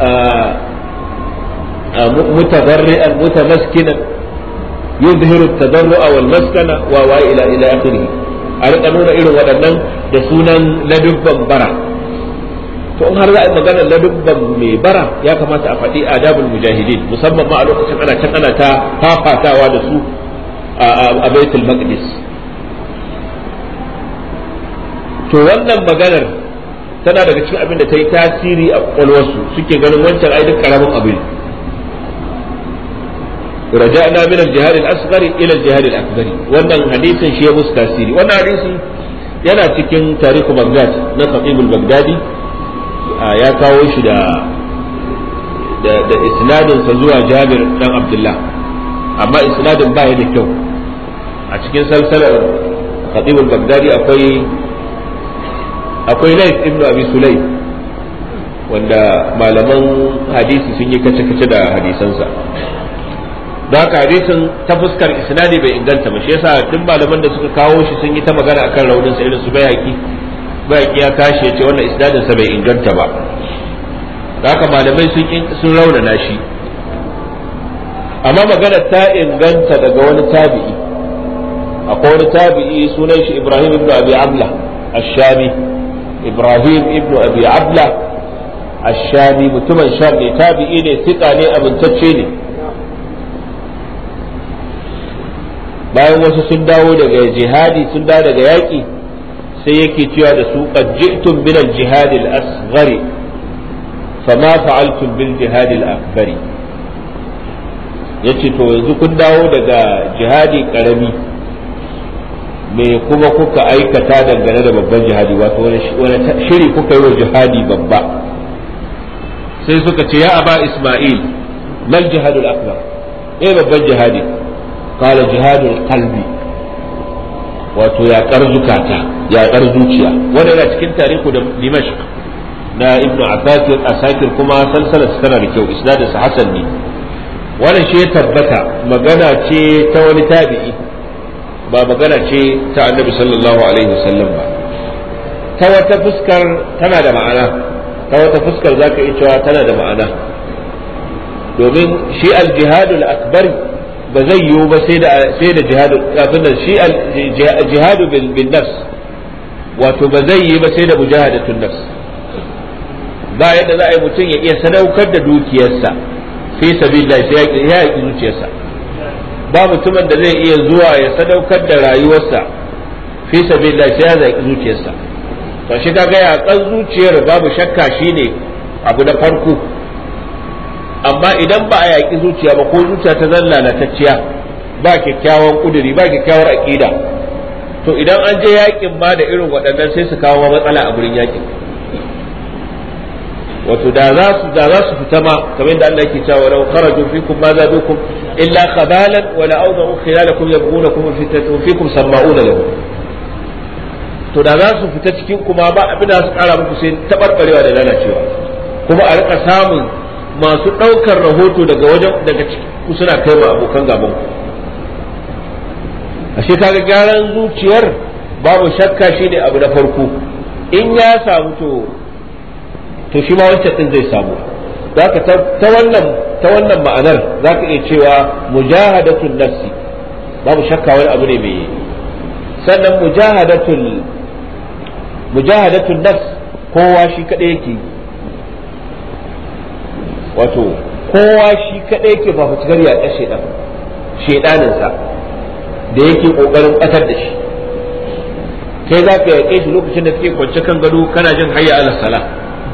mutadarri'an mutamaskinan yuzhiru at-tadarru'a wal maskana wa wa ila ila akhirih. A rika nuna irin waɗannan da sunan ladubban bara. To in har za a yi maganar ladubban mai bara ya kamata a faɗi adabul mujahidin, musamman ma a lokacin ana can ana ta fafatawa da su a Baitul Maqdis. To wannan maganar tana daga cikin abin da ta yi tasiri a kwakwalwarsu, suke ganin wancan ai duk karamin abin. raja'na min al-jihad al-asghar ila al-jihad al-akbar, wannan hadisin shi ya musu tasiri. Wannan hadisi yana cikin tarihu Baghdad na Khatib al-Baghdadi, ya kawo shi da da, da isnadin sa zuwa Jabir dan Abdullah, amma isnadin ba ya da kyau. A cikin salsalar Khatib al-Baghdadi akwai akwai Layth ibn Abi Sulaym, wanda malaman hadisi sun yi kace-kace da hadisansa. Da haka hadisin ta fuskar isnadi bai inganta ba, shi yasa duk malaman da suka kawo shi sun yi ta magana akan raunin sa, irin su Bayhaqi Bayhaqi ya kashi yace wannan isnadin sa bai inganta ba. Da haka malamai sun sun raunana shi. Amma magana ta inganta daga wani tabi'i, akwai wani tabi'i sunan shi Ibrahim ibn Abi Abla Ash-Shami. Ibrahim ibn Abi Abla Ash-Shami mutumin Sham ne, tabi'i ne, tika ne, amintacce ne. Bayan wasu sun dawo daga jihadi, sun dawo daga yaƙi, sai yake cewa da su qad ji'tum min al-jihad al-asghar fama fa'altum bil jihad al-akbar. Yace to yanzu kun dawo daga jihadi karami, me kuma kuka aikata dangane da babban jihadi, wato wani shiri kuka yi wa jihadi babba? Sai suka ce ya aba Isma'il mal jihad al-akbar, eh babban jihadi. Kala jihadul qalbi, wato yaƙar zukata, yaƙar zuciya. Wannan yana cikin tarihu da Dimashq na Ibn Asakir, Asakir kuma salsalar tana da kyau, isnadin sa hasan ne. Wannan shi ya tabbata magana ce ta wani tabi'i, ba magana ce ta Annabi sallallahu alaihi wasallam ba. Ta wata fuskar tana da ma'ana, ta wata fuskar zaka iya cewa tana da ma'ana, domin shi al-jihadul akbar ba zai yiwu ba sai da sai da jihadu abin da shi jihadu bil nafs, wato ba zai yi ba sai da mujahadatun nafs. Ba yadda za a yi mutum ya iya sadaukar da dukiyarsa fi sabilillah sai ya yaki zuciyarsa. Ba mutumin da zai iya zuwa ya sadaukar da rayuwarsa fi sabilillah sai ya yaki zuciyarsa. To shi kaga yakan zuciyar babu shakka shine abu na farko. Amma idan ba a yaƙi zuciya ba, ko zuciya ta zan lalatacciya, ba kyakkyawan kuduri, ba kyakkyawar aƙida, to idan an je yaƙin ma da irin waɗannan sai su kawo matsala a gurin yaƙin. Wato da za su da za su fita ma, kamar yadda Allah yake cewa law kharaju fikum ma zadukum illa khabalan wa la awdahu khilalakum yabghunakum fitnatan fikum sama'una lahu. To da za su fita cikin kuma ba abin da su ƙara muku sai tabarbarewa da lalacewa, kuma a rika samun masu ɗaukar rahoto daga wajen daga cikin suna kai wa abokan gaban ku. Ashe kaga gyaran zuciyar babu shakka shine abu na farko in ya samu to to shi ma wancan din zai samu. zaka ta wannan ta wannan ma'anar zaka iya cewa mujahadatul nafsi babu shakka wani abu ne mai, sannan mujahadatul mujahadatul nafs kowa shi kadai yake, wato kowa shi kadai yake ba fitar ya kashe dan shedanin sa da yake kokarin batar da shi. kai zaka yake shi lokacin da kake kwance kan gado kana jin hayya ala salah,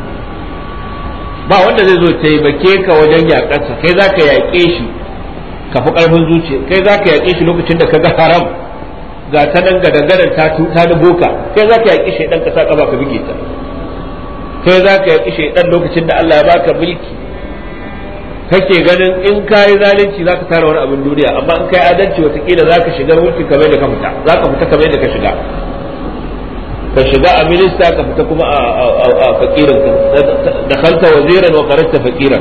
ba wanda zai zo taimake ka wajen yakarsa. kai zaka yake shi ka fi karfin zuciya, kai zaka yake shi lokacin da kaga haram ga ta nan ga dangaren ta ta duboka, kai zaka yake shedan ka saka baka bige ta, kai zaka yake shedan lokacin da Allah ya baka mulki kake ganin in kai zalunci zaka tara wani abin duniya, amma in kai adalci watakila zaka shiga mulki kamar da ka fita, zaka fita kamar da ka shiga, ka shiga a minista ka fita kuma a fakirin ka, dakhalta waziran wa kharajta fakiran.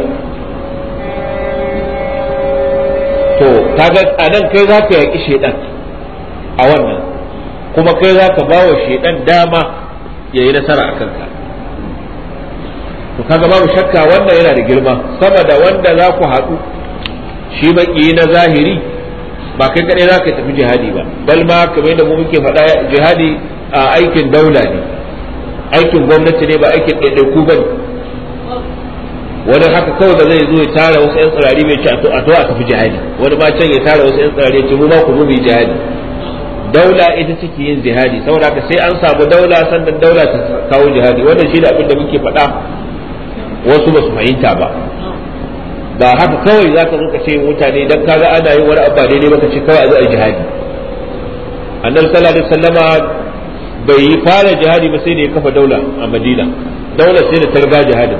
to kaga anan kai zaka yaki shedan a wannan, kuma kai zaka bawa shedan dama yayi nasara akan ka. to kaga babu shakka wannan yana da girma sama da wanda za ku haɗu shi baki na zahiri, ba kai kadai za ka tafi jihadi ba, bal ma kamar yadda mu muke faɗa jihadi a aikin daula ne, aikin gwamnati ne, ba aikin ɗaiɗaiku ba ne. wani haka kawai da zai zo ya tara wasu 'yan tsirari mai ci a to a tafi jihadi, wani ma can ya tara wasu 'yan tsirari ya ce mu ma ku zo mu yi jihadi. daula ita take yin jihadi, saboda haka sai an samu daula sannan daula ta kawo jihadi. wannan shi da abin da muke faɗa, wasu ba su fahimta ba. ba haka kawai za ka zo ka ce mutane dan kaga ana yin wani abu daidai ba ka ce kawai a zo a jihadi. annabi sallallahu alaihi wasallama bai yi fara jihadi ba sai da ya kafa daula a Madina, daula sai da targa jihadin,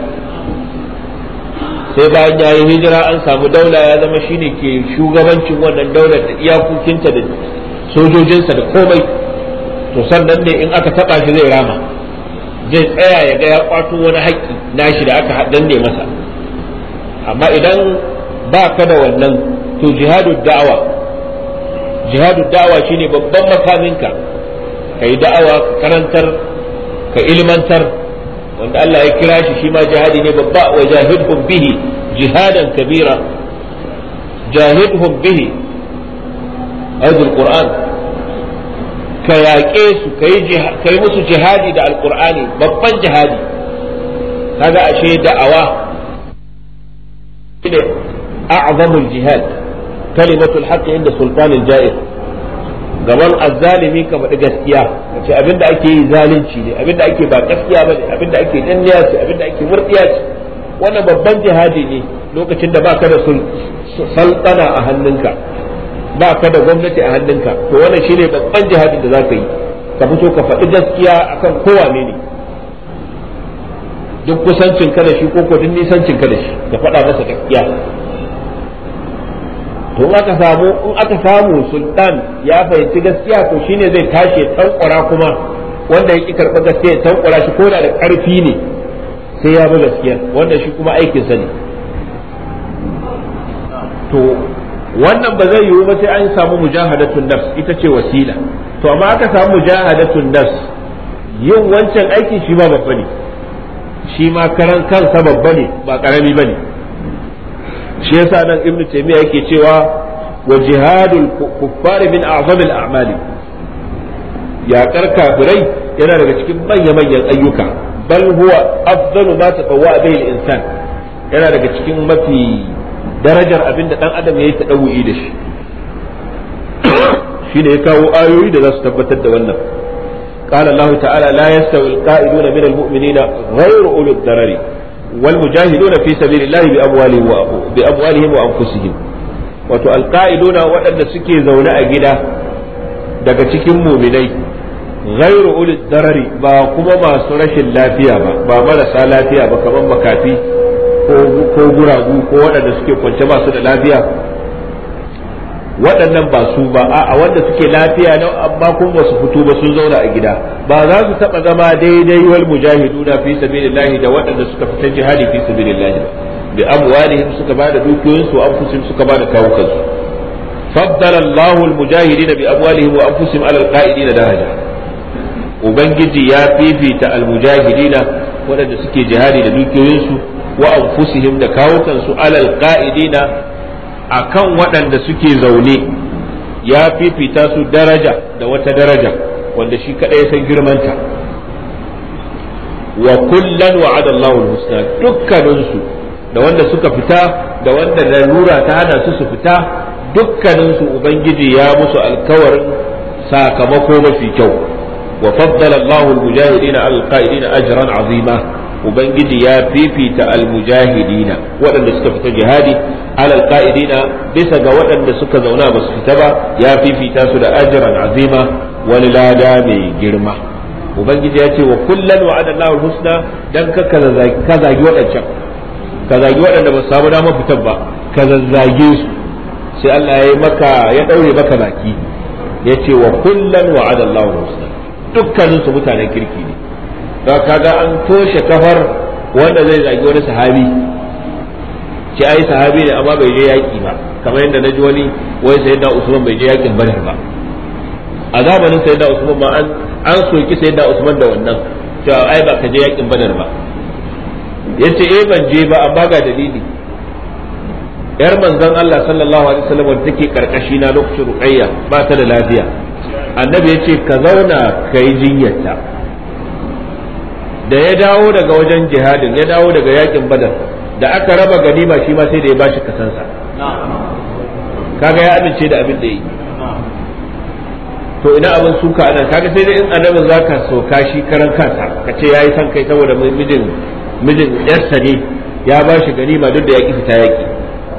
sai bayan ya yi hijira an samu daula ya zama shine ke shugabancin wannan daular da iyakokinta da sojojinsa da komai. to sannan ne in aka taba shi zai rama, zai tsaya ya ga ya kwato wani haƙƙi nashi da aka danne masa. amma idan ba ka da wannan to jihadud da'awa jihadud da'awa shine babban makaminka, kai da'awa ka karantar ka ilmantar, wanda Allah ya kira shi shi ma jihadi ne babba. wa jahidhum bihi jihadan kabira, jahidhum bihi ayul qur'an, ka yaƙe su ka yi musu jihadi da alƙur'ani, babban jihadi. kaga ashe da'awa ne a'zamul jihad, kalimatul haqqi inda sultanil ja'ir. gaban azzalimi ka faɗi gaskiya, ce abinda ake yi zalunci ne, abinda ake ba gaskiya bane, abinda ake danniya ce, abinda ake murdiya ce. wannan babban jihadi ne lokacin da baka da sultana a hannunka, ba ka da gwamnati a hannunka. to wannan shine babban jihadin da zaka yi, ka fito ka faɗi gaskiya akan kowane ne, duk kusancin ka da shi ko ko duk nisancin ka da shi, ka faɗa masa gaskiya. to in aka samu in aka samu sultan ya fahimci gaskiya, to shine zai tashi tankwara kuma wanda ya ki karɓa gaskiya ya tankwara shi ko da da ƙarfi ne sai ya bi gaskiya, wanda shi kuma aikin sa ne. to wannan ba zai yiwu ba sai an samu mujahadatun nafs, ita ce wasila. to amma aka samu mujahadatun nafs, yin wancan aikin shi ba babba ne, shi ma karan kansa babba ne ba karami bane. shi yasa nan ibnu taymiya yake cewa wa jihadul kuffar min a'zam al-a'mali, ya kafirai yana daga cikin manyan manyan ayyuka. bal huwa afdalu ma tatawwa bihi al-insan, yana daga cikin mafi darajar abin da dan adam yayi tadawu'i da shi. shine ya kawo ayoyi da za su tabbatar da wannan. qala Allah ta'ala la yastawi al-qa'iduna min al-mu'minina ghayru uli ad-darari wal mujahiduna fi sabilillahi bi amwalihim wa bi amwalihim wa anfusihim. wato al-qa'iduna waɗanda suke zaune a gida daga cikin mu'minai ghayru uli ad-darari, ba kuma masu rashin lafiya ba, ba marasa lafiya ba kamar makafi ko guragu ko waɗanda suke kwance ba su da lafiya, waɗannan ba su ba, a wanda suke lafiya na amma kuma ba su fito ba sun zauna a gida, ba za su taɓa zama daidai wal mujahiduna fi sabilillahi da waɗanda suka fita jihadi fi sabilillahi bi amwalihim, suka ba da dukiyoyinsu, anfusihim suka ba da kawukansu. faddala Allahu al mujahidina bi amwalihim wa anfusihim ala al qa'idina daraja. ubangiji ya fifita almujahidina waɗanda suke jihadi da dukiyoyinsu wa anfusihim da kawukansu alal qa'idina akan waɗanda suke zaune ya fifita su daraja da wata daraja wanda shi kadai ya san girmanta wa kullan wa'ada Allahu al-husna dukkaninsu da wanda suka fita da wanda lalura ta hana su su fita dukkaninsu ubangiji ya musu alkawarin sakamako mafi kyau wa faddala Allahu al-mujahidina al-qa'idina ajran azima ubangiji ya fifita al-mujahidina waɗanda suka fita jihadi alal qa'idina bisa ga waɗanda suka zauna ba su fita ba ya fifita su da ajran azima wani lada mai girma ubangiji ya ce wa kullan wa'ada Allahu al-husna dan ka ka zagi waɗancan ka zagi waɗanda ba su samu damar fitar ba ka zazzage su sai Allah ya yi maka ya daure maka baki ya ce wa kullan wa'ada Allahu al-husna dukkanin su mutanen kirki ne don kaga an toshe kafar wanda zai zagi wani sahabi ce ai sahabi ne amma bai je yaki ba kamar yadda naji wani wai sayyidina Usman bai je yakin Badar ba a zamanin sayyidina Usman ma an an soki sayyidina Usman da wannan cewa ai ba ka je yakin Badar ba yace eh ban je ba amma ga dalili yar manzon Allah sallallahu alaihi wasallam wanda take karkashi na lokacin Ruqayya ba ta da lafiya annabi yace ka zauna kai jinyarta da ya dawo daga wajen jihadin ya dawo daga yakin Badar da aka raba ganima shi ma sai da ya bashi kasansa kaga ya amince da abin da yi to ina abin suka ana kaga sai dai in annabin zaka soka shi karan kansa ka ce yayi san kai saboda mijin mijin yarsa ne ya bashi ganima duk da yaki fita yaki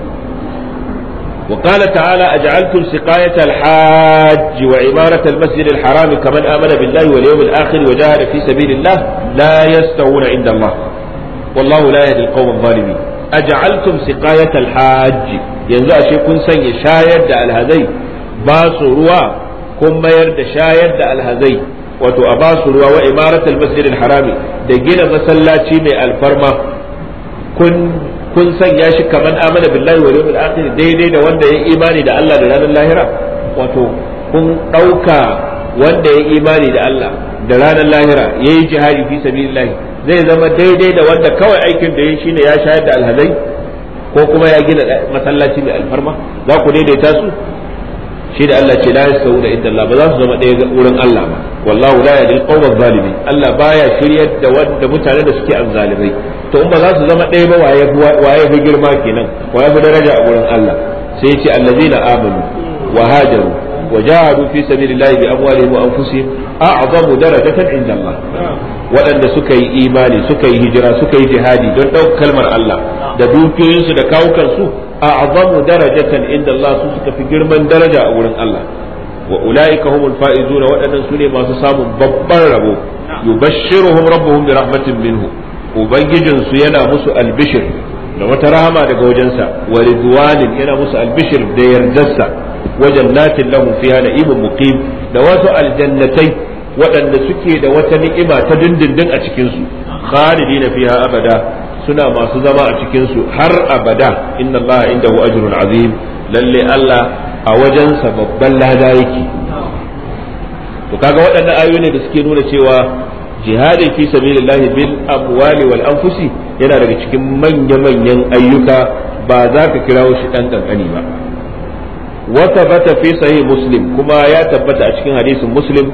وقال تعالى أجعلتم سقاية الحاج وعمارة المسجد الحرام كمن آمن بالله واليوم الآخر وجاهد في سبيل الله لا يستوون عند الله والله لا يهدي القوم الظالمين أجعلتم سقاية الحاج ينزع شيء كن سن شايد الهذي باس روا كن ما يرد شايد الهذي وتو أباس روا وعمارة المسجد الحرام دجينا مسلاتي من الفرما كن kun sanya shi kaman amana billahi wal yawmil akhir daidai da wanda ya imani da Allah da ranar lahira wato kun dauka wanda ya imani da Allah da ranar lahira yayi jihadi fi sabilillah zai zama daidai da wanda kawai aikin da yayi shine ya shayar da alhazai ko kuma ya gina masallaci mai alfarma za ku daidaita su shi da Allah ce la yasawu da inda Allah ba za su zama ɗaya wurin Allah ba wallahu la yahdi al-qawma adh-dhalimin Allah baya shiryar da wanda mutanen da suke azzalimai to in ba za su zama ɗaya ba waye waye fi girma kenan waye fi daraja a wurin Allah sai ya ce allazina amanu wa hajaru wa jahadu fi sabilillahi bi amwalihim wa anfusihim a'zamu darajatan inda Allah waɗanda suka yi imani suka yi hijira suka yi jihadi don ɗaukar kalmar Allah da dukiyoyinsu da kawukansu a'zamu darajatan inda Allah su suka fi girman daraja a wurin Allah wa ulaika humul faizuna waɗannan su ne masu samun babban rabo yubashshiruhum rabbuhum bi rahmatin minhu ubangijinsu yana musu albishir da wata rahama daga wajensa wa ridwanin yana musu albishir da yardarsa wa jannatin lahum fiha na'imun muqim da wasu aljannatai waɗanda suke da wata ni'ima ta dindindin a cikin su khalidina fiha abada suna masu zama a cikin su har abada inna allaha indahu ajrun azim lalle Allah a wajensa babban lada yake to kaga waɗannan ayoyi ne da suke nuna cewa jihadin fi sabilillah bil amwali wal anfusi yana daga cikin manya-manyan ayyuka ba za ka kirawo shi dan kankani ba wa tabbata fi sahih muslim kuma ya tabbata a cikin hadisin muslim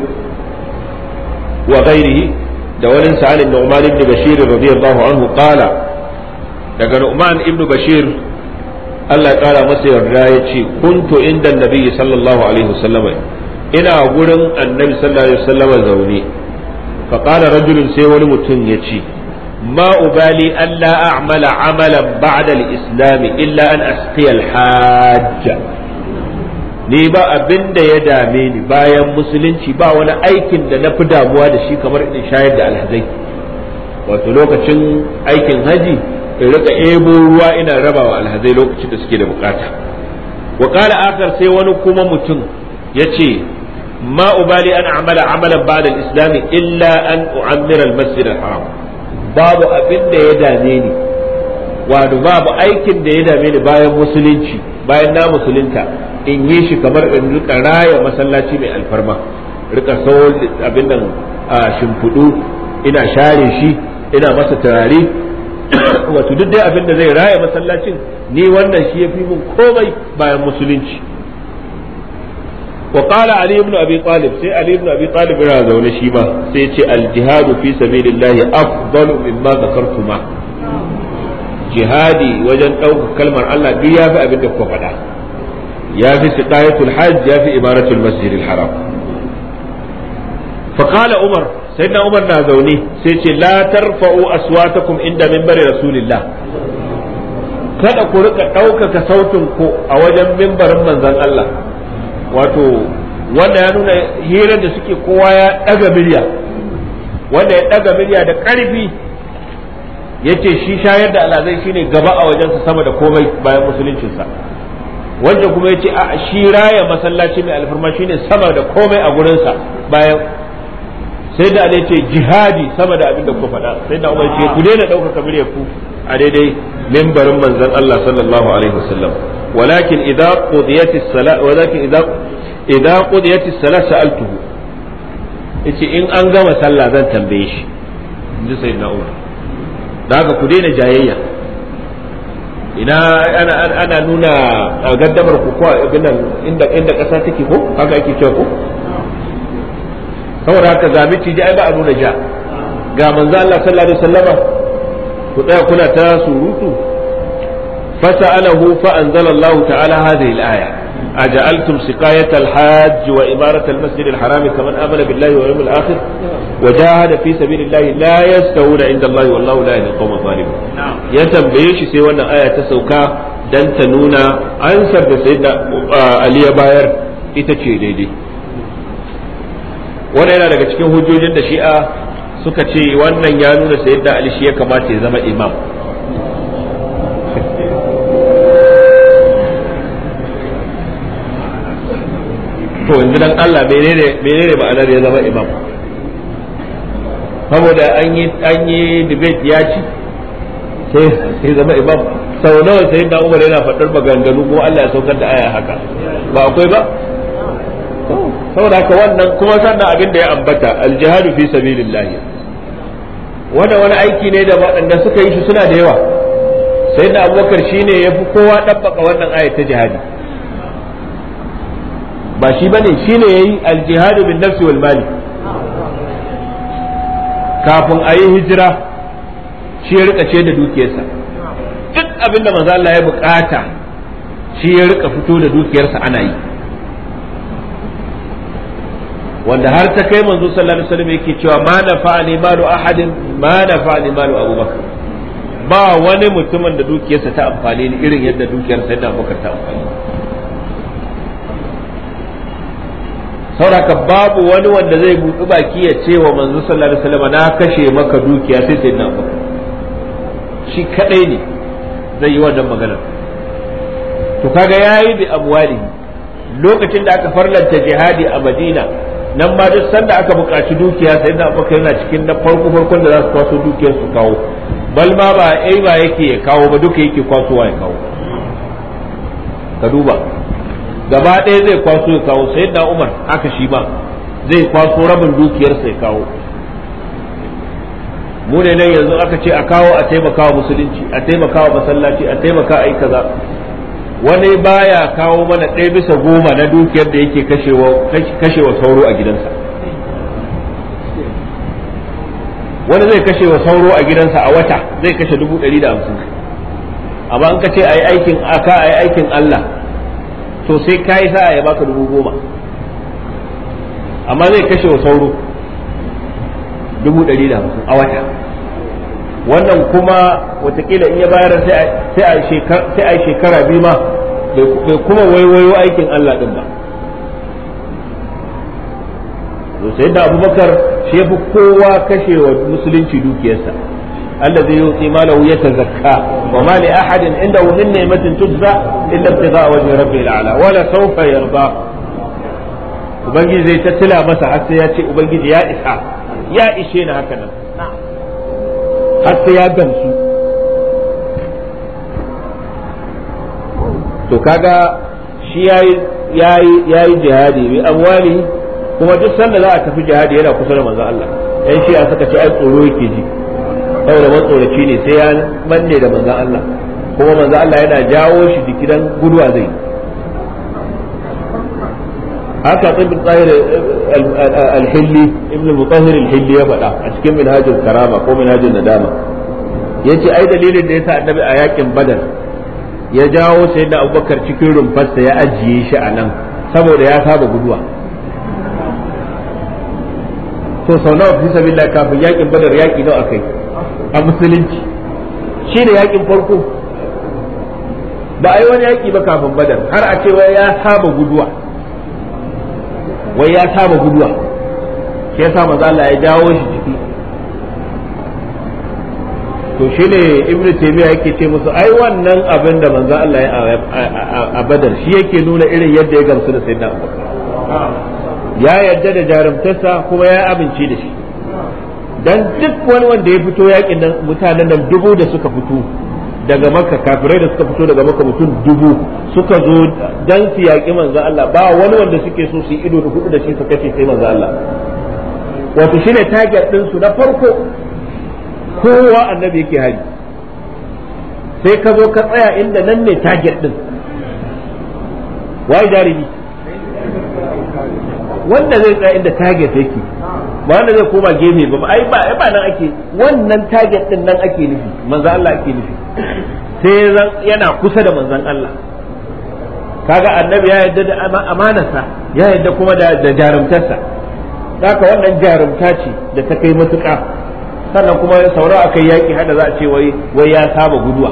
wa ghairihi da wani sa'alin Nu'man ibn Bashir radiyallahu anhu qala daga Nu'man ibn Bashir Allah ya kara masa yarda yace kuntu inda annabi sallallahu alaihi wasallam ina gurin annabi sallallahu alaihi wasallam zaune فقال رجل sai wani mutum ya ce ma ubali an la a'mala amalan ba'da al-islam illa an asqiya al-hajj ni ba abin da ya dame ni bayan musulunci ba wani aikin da na fi damuwa da shi kamar in shayar da alhazai wato lokacin aikin haji in rika ebo ruwa ina rabawa alhazai lokacin da suke da bukata wa qala akhar sai wani kuma mutum ya ce ما أبالي أن أعمل عملا بعد الإسلام إلا أن أعمر المسجد الحرام باب أبن دا يدانيني وأنه باب أيكن دا يدانيني بايا مسلنشي بايا نا مسلنتا إن يشي كمر إن ركا رايا مسلاتي من الفرما ركا سول أبن shimfiɗu, ina share shi, ina masa turare, wato duk dai abin da zai raya masallacin ni wannan shi yafi mun komai bayan musulunci. wa qala ali ibn abi talib, sai ali ibn abi talib yana zaune shi ba sai ya ce al jihadu fi sabilillahi afdalu mimma zakartuma, jihadi wajen ɗaukar kalmar Allah duk ya fi abin da kuka faɗa, ya fi siqayatul hajj, ya fi imaratul masjidil haram. fa qala umar, sayyidina umar na zaune sai ce la tarfa'u aswatakum inda minbari rasulillah, kada ku rika ɗaukaka sautin ku a wajen mimbarin manzon Allah. Wato wanda ya nuna hirar da suke kowa ya ɗaga miliya, wanda ya ɗaga miliya da ƙarfi yace shi shayar da alazai shine gaba a wajensa sama da komai bayan musuluncinsa, wanda kuma yace a shi raya masallaci mai alfarma shine sama da komai a gurinsa bayan, sai da Allah yace jihadi sama da abin da ku faɗa, sai da Umar ce ku daina ɗaukaka muryar ku a daidai mimbarin manzon Allah sallallahu alaihi wasallam. walakin idza qudiyatis salat walakin idza idza qudiyatis salat sa'altuhu, yace in an gama sallah zan tambaye shi, inji sayyidina Umar. da haka ku daina jayayya, ina ana ana nuna gaddamar ku ko abin inda inda kasa take ko haka ake cewa ko, saboda haka zabi ci ai ba a nuna ja ga manzo Allah sallallahu alaihi wasallama ku tsaya kuna ta surutu. fasa'alahu fa anzala Allah ta'ala hadhihi al-aya aja'altum siqayata al-hajj wa imarata al-masjid al-haram kaman amana billahi wa yawmil akhir وجاهد في سبيل الله لا يستوون عند الله والله لا يهدي القوم الظالمين. ya tambaye shi sai wannan aya ta sauka dan ta nuna ansar da sayyidina Ali ya bayar ita ce daidai. wannan yana daga cikin hujjojin da Shi'a suka ce wannan ya nuna sayyidina Ali shi ya kamata ya zama imam. to yanzu dan Allah menene menene ma'anar ya zama imam? saboda an yi an yi debate ya ci sai sai zama imam. sau nawa sai da Umar yana faɗar maganganu ko Allah ya saukar da aya haka, ba akwai ba? saboda haka wannan kuma sannan abin da ya ambata aljihadu fi sabilillah, wanda wani aiki ne da waɗanda suka yi shi suna da yawa. sai da Abubakar shine yafi kowa dabbaka wannan aya ta jihadi, ba shi bane shine yayi aljihadu bin nafsi wal mali. kafin a yi hijira shi ya rika ce da dukiyarsa, duk abinda manzo Allah ya bukata shi ya rika fito da dukiyarsa ana yi, wanda har ta kai manzo sallallahu alaihi wasallam yake cewa ma nafa'ani malu ahadin ma nafa'ani malu Abubakar, ba wani mutumin da dukiyarsa ta amfani ni irin yadda dukiyar Sayyidina Abubakar ta amfani. sauraka babu wani wanda zai buɗi baki ya ce wa manzo sallallahu alaihi wasallam na kashe maka dukiya sai sai na baka, shi kadai ne zai yi wannan magana. to kaga yayi bi amwali lokacin da aka farlanta jihadi a Madina, nan ma duk sanda aka buƙaci dukiya sai na baka yana cikin na farko farkon da za su kwaso dukiyar su kawo, bal ma ba ai ba yake ya kawo ba, duka yake kwasowa ya kawo. ka duba gaba ɗaya zai kwaso ya kawo. sai da Umar haka shi ba zai kwaso rabin dukiyarsa ya kawo. mu ne nan yanzu aka ce a kawo a taimaka wa musulunci, a taimaka wa masallaci, a taimaka a yi kaza, wani baya kawo mana ɗaya bisa goma na dukiyar da yake kashewa sauro a gidansa. wani zai kashewa sauro a gidansa a wata zai kashe dubu ɗari da hamsin, amma in ka ce a yi aikin aka a yi aikin Allah to sai ka yi sa'a ya baka dubu goma, amma zai kashe wa sauro dubu ɗari da hamsin a wata. wannan kuma watakila in ya bayar sai a yi shekara biyu ma bai kuma waiwayo aikin Allah ɗin ba. sai da Abubakar shi ya fi kowa kashe wa musulunci dukiyarsa. الذي يؤتي ماله يتزكى وما لأحد عنده من نعمة تجزى إلا ابتغاء وجه ربه الأعلى ولا سوف يرضى. ubangiji zai tattala masa har sai ya ce ubangiji ya isa ya ishe ni haka nan, har sai ya gamsu. to kaga shi yayi yayi yayi jihadi bi amwali, kuma duk sanda za a tafi jihadi yana kusa da manzon Allah yan shi a suka ce ai tsoro yake ji saboda matsoraci ne sai ya manne da manzon Allah kuma manzon Allah yana jawo shi jiki dan guduwa zai haka ibn Tahir al-Hilli ibn Mutahhir al-Hilli ya faɗa a cikin Minhajul Karama ko Minhajul Nadama yace ai dalilin da yasa annabi a yakin Badar ya jawo sayyidina Abubakar cikin rumfarsa ya ajiye shi a nan saboda ya saba guduwa to sau nawa fi sabilillah kafin yakin Badar yaki nawa akai a musulunci shi da yakin farko ba a yi wani yaki ba kafin Badar har a ce wai ya saba guduwa wai ya saba guduwa shi yasa manzo Allah ya jawo shi ciki to shine Ibn Taymiyyah yake ce musu ai wannan abin da manzo Allah ya a Badar shi yake nuna irin yadda ya gamsu da Sayyidina Abubakar ya yarda da jarumtarsa kuma ya amince da shi dan duk wani wanda ya fito yakin nan mutanen nan dubu da suka fito daga Makka kafirai da suka fito daga Makka mutum dubu suka zo dan su yaƙi manzo Allah ba wani wanda suke so su yi ido da hudu da shi su kace sai manzo Allah wato shine target din su na farko kowa annabi yake hari sai ka zo ka tsaya inda nan ne target din wai jarumi wanda zai tsaya inda target yake ba wanda zai koma gefe ba ai ba ai ba nan ake wannan target din nan ake nufi manzo Allah ake nufi sai yana kusa da manzon Allah kaga annabi ya yarda da amanarsa ya yarda kuma da jarumtarsa haka wannan jarumta ce da ta kai matuƙa sannan kuma saura akai yaki hada za a ce wai wai ya saba guduwa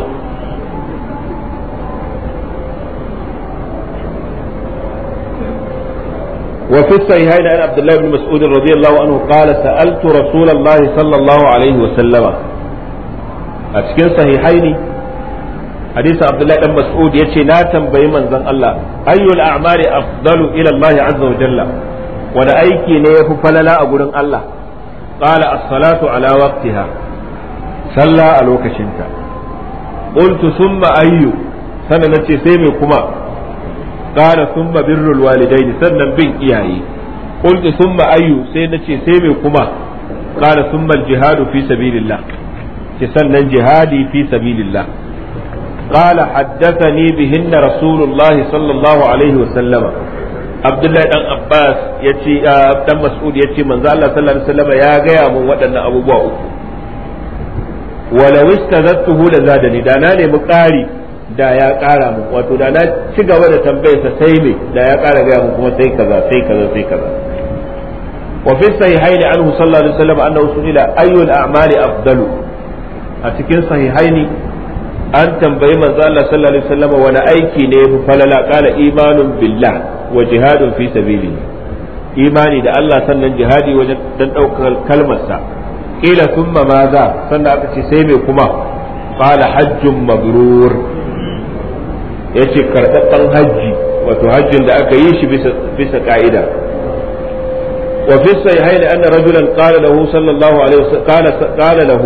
وفي الصحيحين عن عبد الله بن مسعود رضي الله عنه قال سألت رسول الله صلى الله عليه وسلم أتكين صحيحين حديث عبد الله بن مسعود يتي ناتم بيمن زن الله أي الأعمال أفضل إلى الله عز وجل ولا أيكي نيف فللا أقول الله قال الصلاة على وقتها صلى الوكشنتا قلت ثم أي سنة نتي سيمي كما قال ثم بر الوالدين سنن بن إياي قلت ثم أي سنتي سيمي كما قال ثم الجهاد في سبيل الله سنن جهادي في سبيل الله قال حدثني بهن رسول الله صلى الله عليه وسلم عبد الله بن عباس يتي دان مسعود يتي من الله صلى الله عليه وسلم يا غيا من waɗannan abubuwa uku ولو استزدته لزادني da na nemi ƙari da ya ƙara mu wato da na ci gaba da tambayarsa sai me da ya ƙara gaya mu kuma sai kaza sai kaza sai kaza wa fi sahihaini anhu sallallahu alaihi wasallam annahu su'ila ayyul a'mali afdalu a cikin sahihaini an tambayi manzo Allah sallallahu alaihi wasallam wani aiki ne yafi falala qala imanun billah wa jihadun fi sabili imani da Allah sannan jihadi wajen dan daukar kalmarsa kila thumma maza sannan aka ce sai me kuma qala hajjun mabrur yace karɓaɓɓen hajji wato hajjin da aka yi shi bisa bisa ka'ida wa fi sahihaini anna rajulan qala lahu sallallahu alaihi wasallam qala qala lahu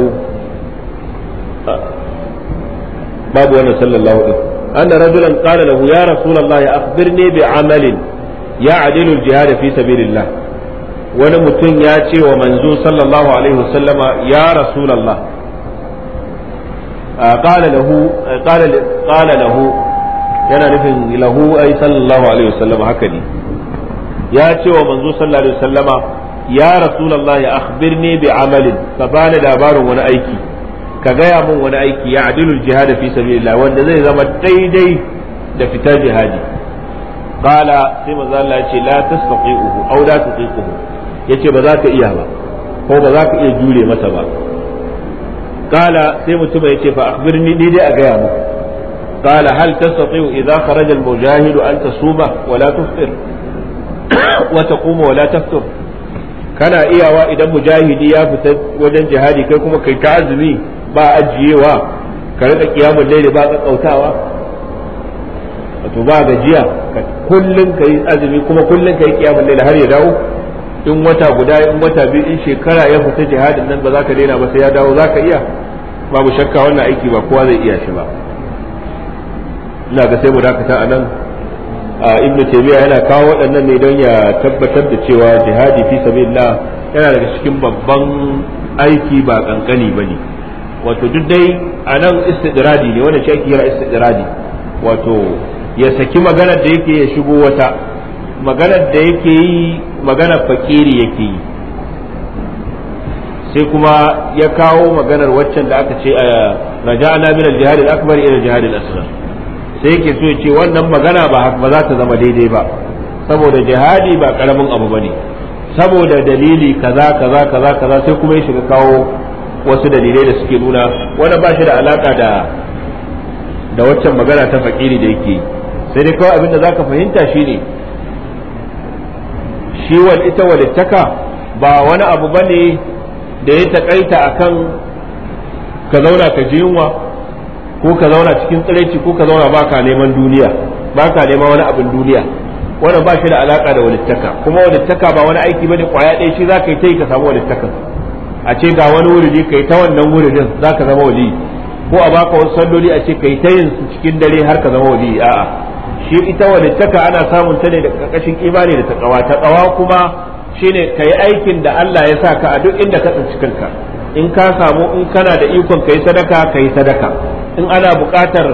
babu wannan sallallahu alaihi anna rajulan qala lahu ya rasulullah akhbirni bi amalin ya'dilu al-jihad fi sabilillah wani mutum ya ce wa manzo sallallahu alaihi wasallama ya rasulullah qala lahu qala qala lahu yana nufin lahu ay sallallahu alaihi wasallam haka ne ya ce wa manzo sallallahu alaihi wasallama ya rasulullah akhbirni bi amalin ka bani labarin wani aiki ka gaya mun wani aiki ya adilul jihad fi sabilillah wanda zai zama daidai da fita jihadi qala sai manzo Allah ya ce la tastati'uhu aw la tutiquhu yace ba za ka iya ba ko ba za ka iya jure masa ba qala sai mutum ya ce fa akhbirni ni dai a gaya mu qala hal tastati'u idha kharaja al-mujahidu an tasuma wa la tufṭir wa taquma wa la tafṭir kana iyawa idan mujahidi ya fita wajen jihadi kai kuma kai ta azumi ba ajiyewa ka rika kiyamul layli ba ka kautawa wato ba gajiya kullun kai azumi kuma kullun kai kiyamul layli har ya dawo in wata guda in wata biyu in shekara ya fita jihadin nan ba za ka daina ba sai ya dawo za ka iya babu shakka wannan aiki ba kowa zai iya shi ba ina ga sai mu dakata anan ibnu taymiya yana kawo waɗannan ne don ya tabbatar da cewa jihadi fi sabilillah yana daga cikin babban aiki ba kankani bane wato duk dai anan istidradi ne wannan shi ake kira istidradi wato ya saki maganar da yake ya shigo wata maganar da yake yi maganar fakiri yake yi sai kuma ya kawo maganar waccan da aka ce a raja'na min al-jihad al-akbar ila al-jihad al-asghar sai yake so ya ce wannan magana ba ba za ta zama daidai ba saboda jihadi ba karamin abu bane saboda dalili kaza kaza kaza kaza sai kuma ya shiga kawo wasu dalilai da suke nuna wanda ba shi da alaka da da waccan magana ta fakiri da yake sai dai kawai abin da zaka fahimta shine shi wal ita walittaka ba wani abu bane da ya takaita akan ka zauna ka ji yunwa ko ka zauna cikin tsiraici ko ka zauna baka neman duniya baka neman wani abin duniya wannan ba shi da alaka da walittaka kuma walittaka ba wani aiki bane kwaya ɗaya shi zaka yi ta yi ka samu walittaka a ce ga wani wuridi kai ta wannan wuridin zaka zama wali ko a baka wasu salloli a ce kai ta yin su cikin dare har ka zama wali a'a shi ita walittaka ana samun ta ne da karkashin imani da takawa takawa kuma shine kai aikin da Allah ya sa ka a duk inda ka tsinci kanka in ka samu in kana da ikon kai sadaka kai sadaka in ana buƙatar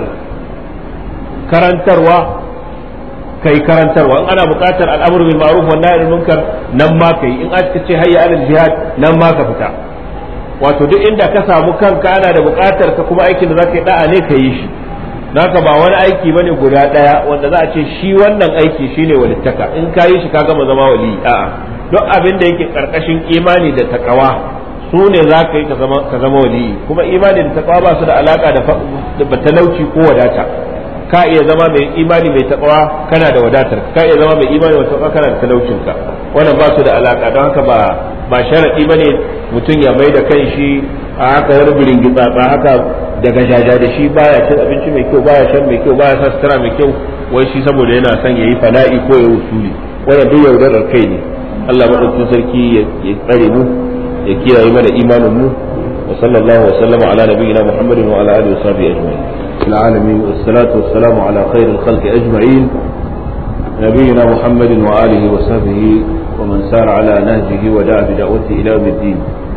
karantarwa kai karantarwa in ana buƙatar al'amru bil ma'ruf wan nahy anil munkar nan ma kai in aka ce hayya alal jihad nan ma ka fita wato duk inda ka samu kanka ana da buƙatar ka kuma aikin da zaka yi da'a ne ka yi shi naka ba wani aiki bane guda daya wanda za a ce shi wannan aiki shine walittaka in ka yi shi ka gama zama wali a'a duk abin da yake karkashin imani da takawa su ne za ka yi ka zama ka zama wali kuma imani da takawa ba su da alaka da talauci ko wadata ka iya zama mai imani mai takawa kana da wadatar ka iya zama mai imani mai takawa kana da talaucinka wannan ba su da alaka don haka ba ba sharadi bane mutum ya mai da kan shi a haka wani birin gitsatsa haka daga jaja da shi baya cin abinci mai kyau baya shan mai kyau baya sa sutura mai kyau wai shi saboda yana son yayi fana'i ko ya wusuli wannan duk yaudarar kai ne Allah madaukakin sarki ya tsare mu ya kiyaye mana imanin mu wa sallallahu wa sallama ala nabiyyina Muhammadin wa ala alihi wa sahbihi ajma'in العالمين والصلاة والسلام على خير الخلق أجمعين نبينا محمد وآله وصحبه ومن سار على نهجه ودعا بدعوته إلى يوم الدين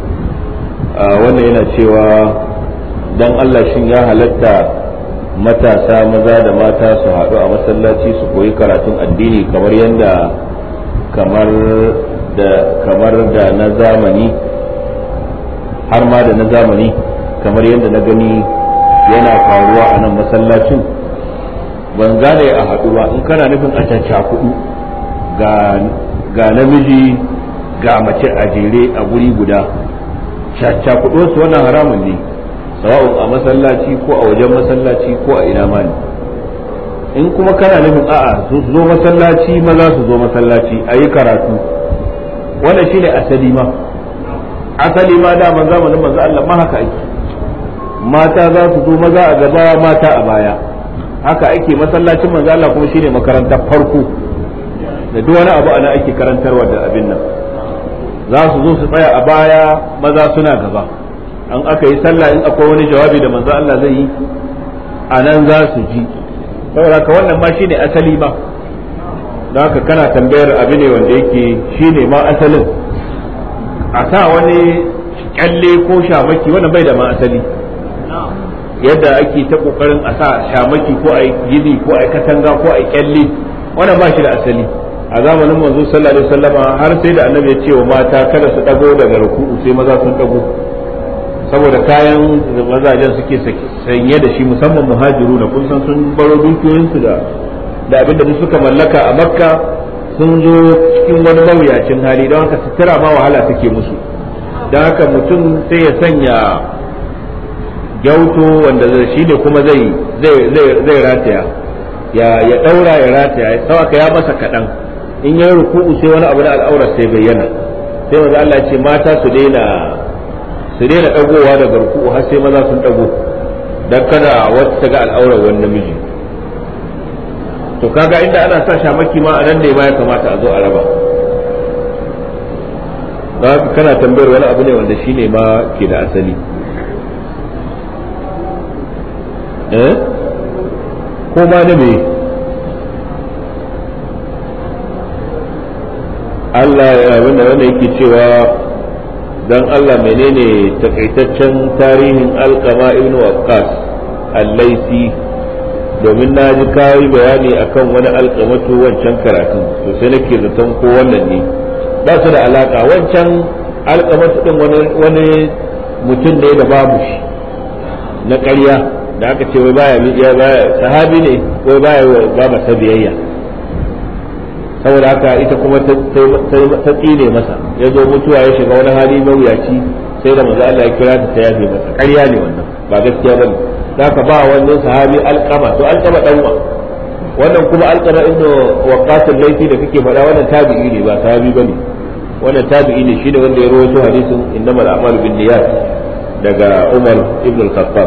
wannan yana cewa dan Allah shin ya halatta matasa maza da mata su haɗu a masallaci su koyi karatun addini kamar yadda kamar da kamar da na zamani har ma da na zamani kamar yadda na gani yana faruwa a nan masallacin ban gane a haɗu ba in kana nufin a caccakudu ga ga namiji ga mace a jere a guri guda caccakudu su wannan haramun ne sawa'un a masallaci ko a wajen masallaci ko a ina ma ne in kuma kana nufin a'a su zo masallaci maza su zo masallaci a yi karatu wannan shine asali ma asali ma da man zamanin manzo Allah ma haka ake mata za su zo maza a gaba mata a baya haka ake masallacin manzo Allah kuma shine makarantar farko da duk wani abu ana ake karantarwa da abin nan za su zo su tsaya a baya maza suna gaba an aka yi sallah in akwai wani jawabi da manzo Allah zai yi a nan za su ji saboda ka wannan ma shine asali ba don haka kana tambayar abu ne wanda yake shine ma asalin a sa wani kyalle ko shamaki wannan bai da ma asali yadda ake ta kokarin a sa shamaki ko a gini ko a katanga ko a kyalle wannan ba shi da asali a zamanin manzo sallallahu alaihi wasallama har sai da annabi ya ce wa mata kada su dago daga ruku'u sai maza sun dago saboda kayan da mazajen suke sanye da shi musamman muhajiru da kun san sun baro dukiyoyinsu da da abin da suka mallaka a makka sun zo cikin wani mawuyacin hali don haka sutura ma wahala take musu don haka mutum sai ya sanya gyauto wanda shi ne kuma zai zai rataya ya ya daura ya rataya ya sawaka ya masa kadan in yayi ruku'u sai wani abu na al'aura sai bayyana sai manzo Allah ya ce mata su daina su daina dagowa daga ruku'u har sai maza sun dago dan kada wata ga al'aura wani namiji to kaga inda ana sa shamaki ma anan ne ma ya kamata a zo a raba dan kana tambayar wani abu ne wanda shine ma ke da asali eh ko ma da me Allah ya wanda wanda yake cewa dan Allah menene takaitaccen tarihin Alqama ibn Waqqas al-Laysi, domin na ji kawai bayani akan wani alƙamatu wancan karatun, to sai nake zaton ko wannan ne. Ba su da alaka. Wancan alƙamatu din wani wani mutum ne da babu shi na ƙarya da aka ce wai baya ya baya sahabi ne, wai baya ba masa biyayya, saboda haka ita kuma ta tsine masa, ya zo mutuwa ya shiga wani hali mawuyaci, sai da manzo Allah ya kira ta ta yafe masa. ƙarya ne wannan, ba gaskiya bane. zaka ba wannan sahabi Alqama, to Alqama dan wa wannan kuma Alqama ibn Waqqas al-Laythi da kake faɗa, wannan tabi'i ne ba sahabi bane, wannan tabi'i ne shine wanda ya rawaito hadisin innamal a'malu binniyat daga Umar ibn al-Khattab.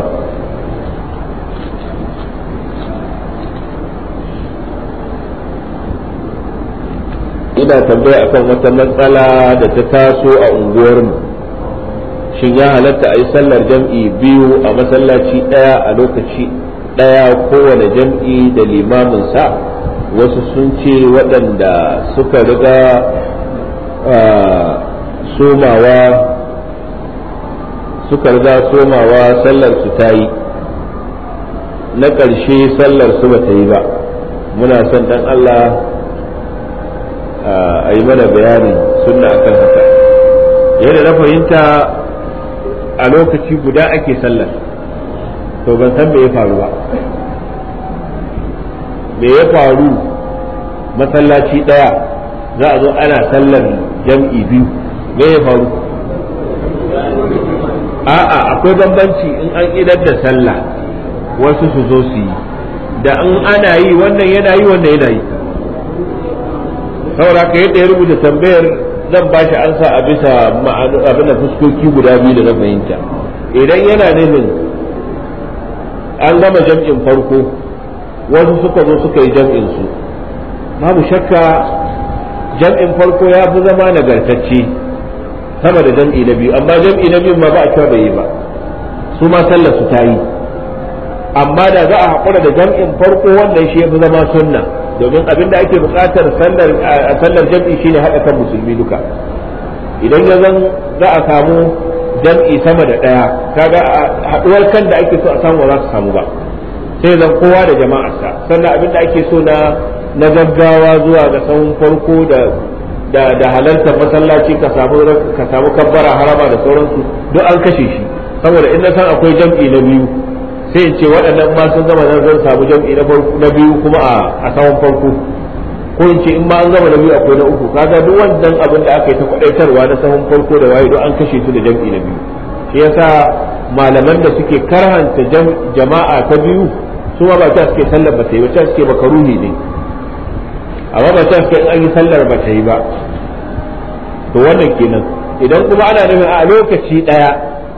ina tambaya akan wata matsala da ta taso a unguwarmu, shin ya halatta a yi sallar jam'i biyu a masallaci ɗaya a lokaci ɗaya kowane jam'i da limamin sa? Wasu sun ce waɗanda suka riga somawa suka riga somawa sallar su ta yi, na ƙarshe sallar su ba ta yi ba. Muna son dan Allah a yi mana bayanin sunna akan haka. Yadda na fahimta a lokaci guda ake sallar, to ban san me ya faru ba. Me ya faru masallaci daya za a zo ana sallar jam'i biyu, me ya faru? A'a, akwai bambanci in an idar da sallah wasu su zo su yi, da in ana yi wannan yana yi wannan yana yi. saboda haka yadda ya rubuta tambayar zan ba shi ansa a bisa abin da fuskoki guda biyu da na fahimta. Idan yana nufin an gama jam'in farko wasu suka zo suka yi jam'in su, babu shakka jam'in farko ya fi zama nagartacce sama da jam'i na biyu, amma jam'i na biyu ma ba a cewa bai yi ba, su ma sallar su ta yi. Amma da za a haƙura da jam'in farko wannan shi ya fi zama sunna, domin abin da ake buƙatar a sallar jam'i shine haɗa kan musulmi duka. Idan ya zan za a samu jam'i sama da ɗaya, kaga haɗuwar kan da ake so a samu ba za su samu ba, sai zan kowa da jama'arsa. Sannan abin da ake so na na gaggawa zuwa ga sahun farko da da da halartar masallaci ka samu ka samu kabbara harama da sauransu duk an kashe shi, saboda in na san akwai jam'i na biyu sai in ce waɗannan ma sun zama nan zan samu jam'i na farko na biyu kuma a a sahun farko, ko in ce in ma an gama na biyu akwai na uku. Kaga duk wannan abin da aka yi ta kwadaitarwa na sahun farko da waye duk an kashe su da jam'i na biyu. Shi yasa malaman da suke karhanta jama'a ta biyu su ma ba ta suke sallar ba ta yi ba, ta suke makaruhi ne, amma ba ta suke in an yi sallar ba ta yi ba. To wannan kenan. Idan kuma ana nufin a lokaci daya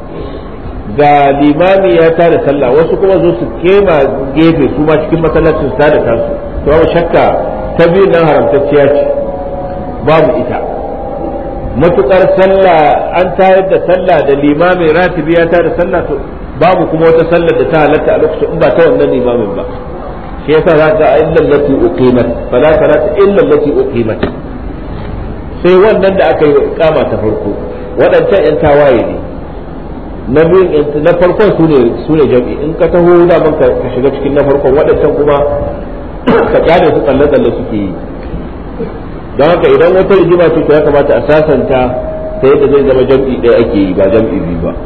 ga limami ya tada sallah wasu kuma zo su kema gefe su ma cikin masallacin su tada tasu, to babu shakka ta biyu nan haramtacciya ce, babu ita. Matukar sallah an tayar da sallah da limami ratibi ya tada sallah, to babu kuma wata sallar da ta halatta a lokacin in ba ta wannan limamin ba. Shi yasa za ka illa allati uqimat fala salata illa allati uqimat, sai wannan da aka yi kama ta farko. Waɗancan yan tawaye ne, na biyun na farkon su ne su ne jam'i. In ka taho da ban ka shiga cikin na farkon, waɗancan kuma ka kyale su tsalle tsalle suke yi. Don haka idan wata rigima ce to ya kamata a sasanta ta yadda zai zama jam'i ɗaya ake yi ba jam'i biyu ba.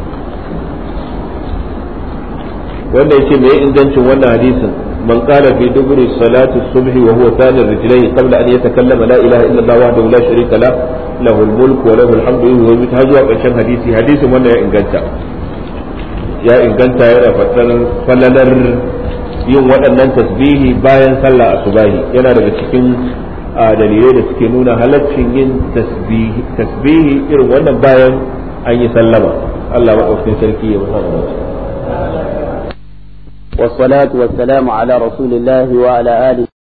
wanda yace me ingancin wannan hadisin man qala fi duburi salati subhi wa huwa thani rijlayhi qabla an yatakallama la ilaha illa allah wahdahu la sharika la lahu al-mulku wa lahu al-hamdu wa yuhyi ta zuwa ƙarshen hadisi hadisin wannan ya inganta ya inganta yana fatar fallalar yin waɗannan tasbihi bayan sallah asubahi yana daga cikin dalilai da suke nuna halaccin yin tasbihi tasbihi irin wannan bayan an yi sallama. Allah maɗaukakin sarki ya musamman. والصلاة والسلام على رسول الله وعلى آله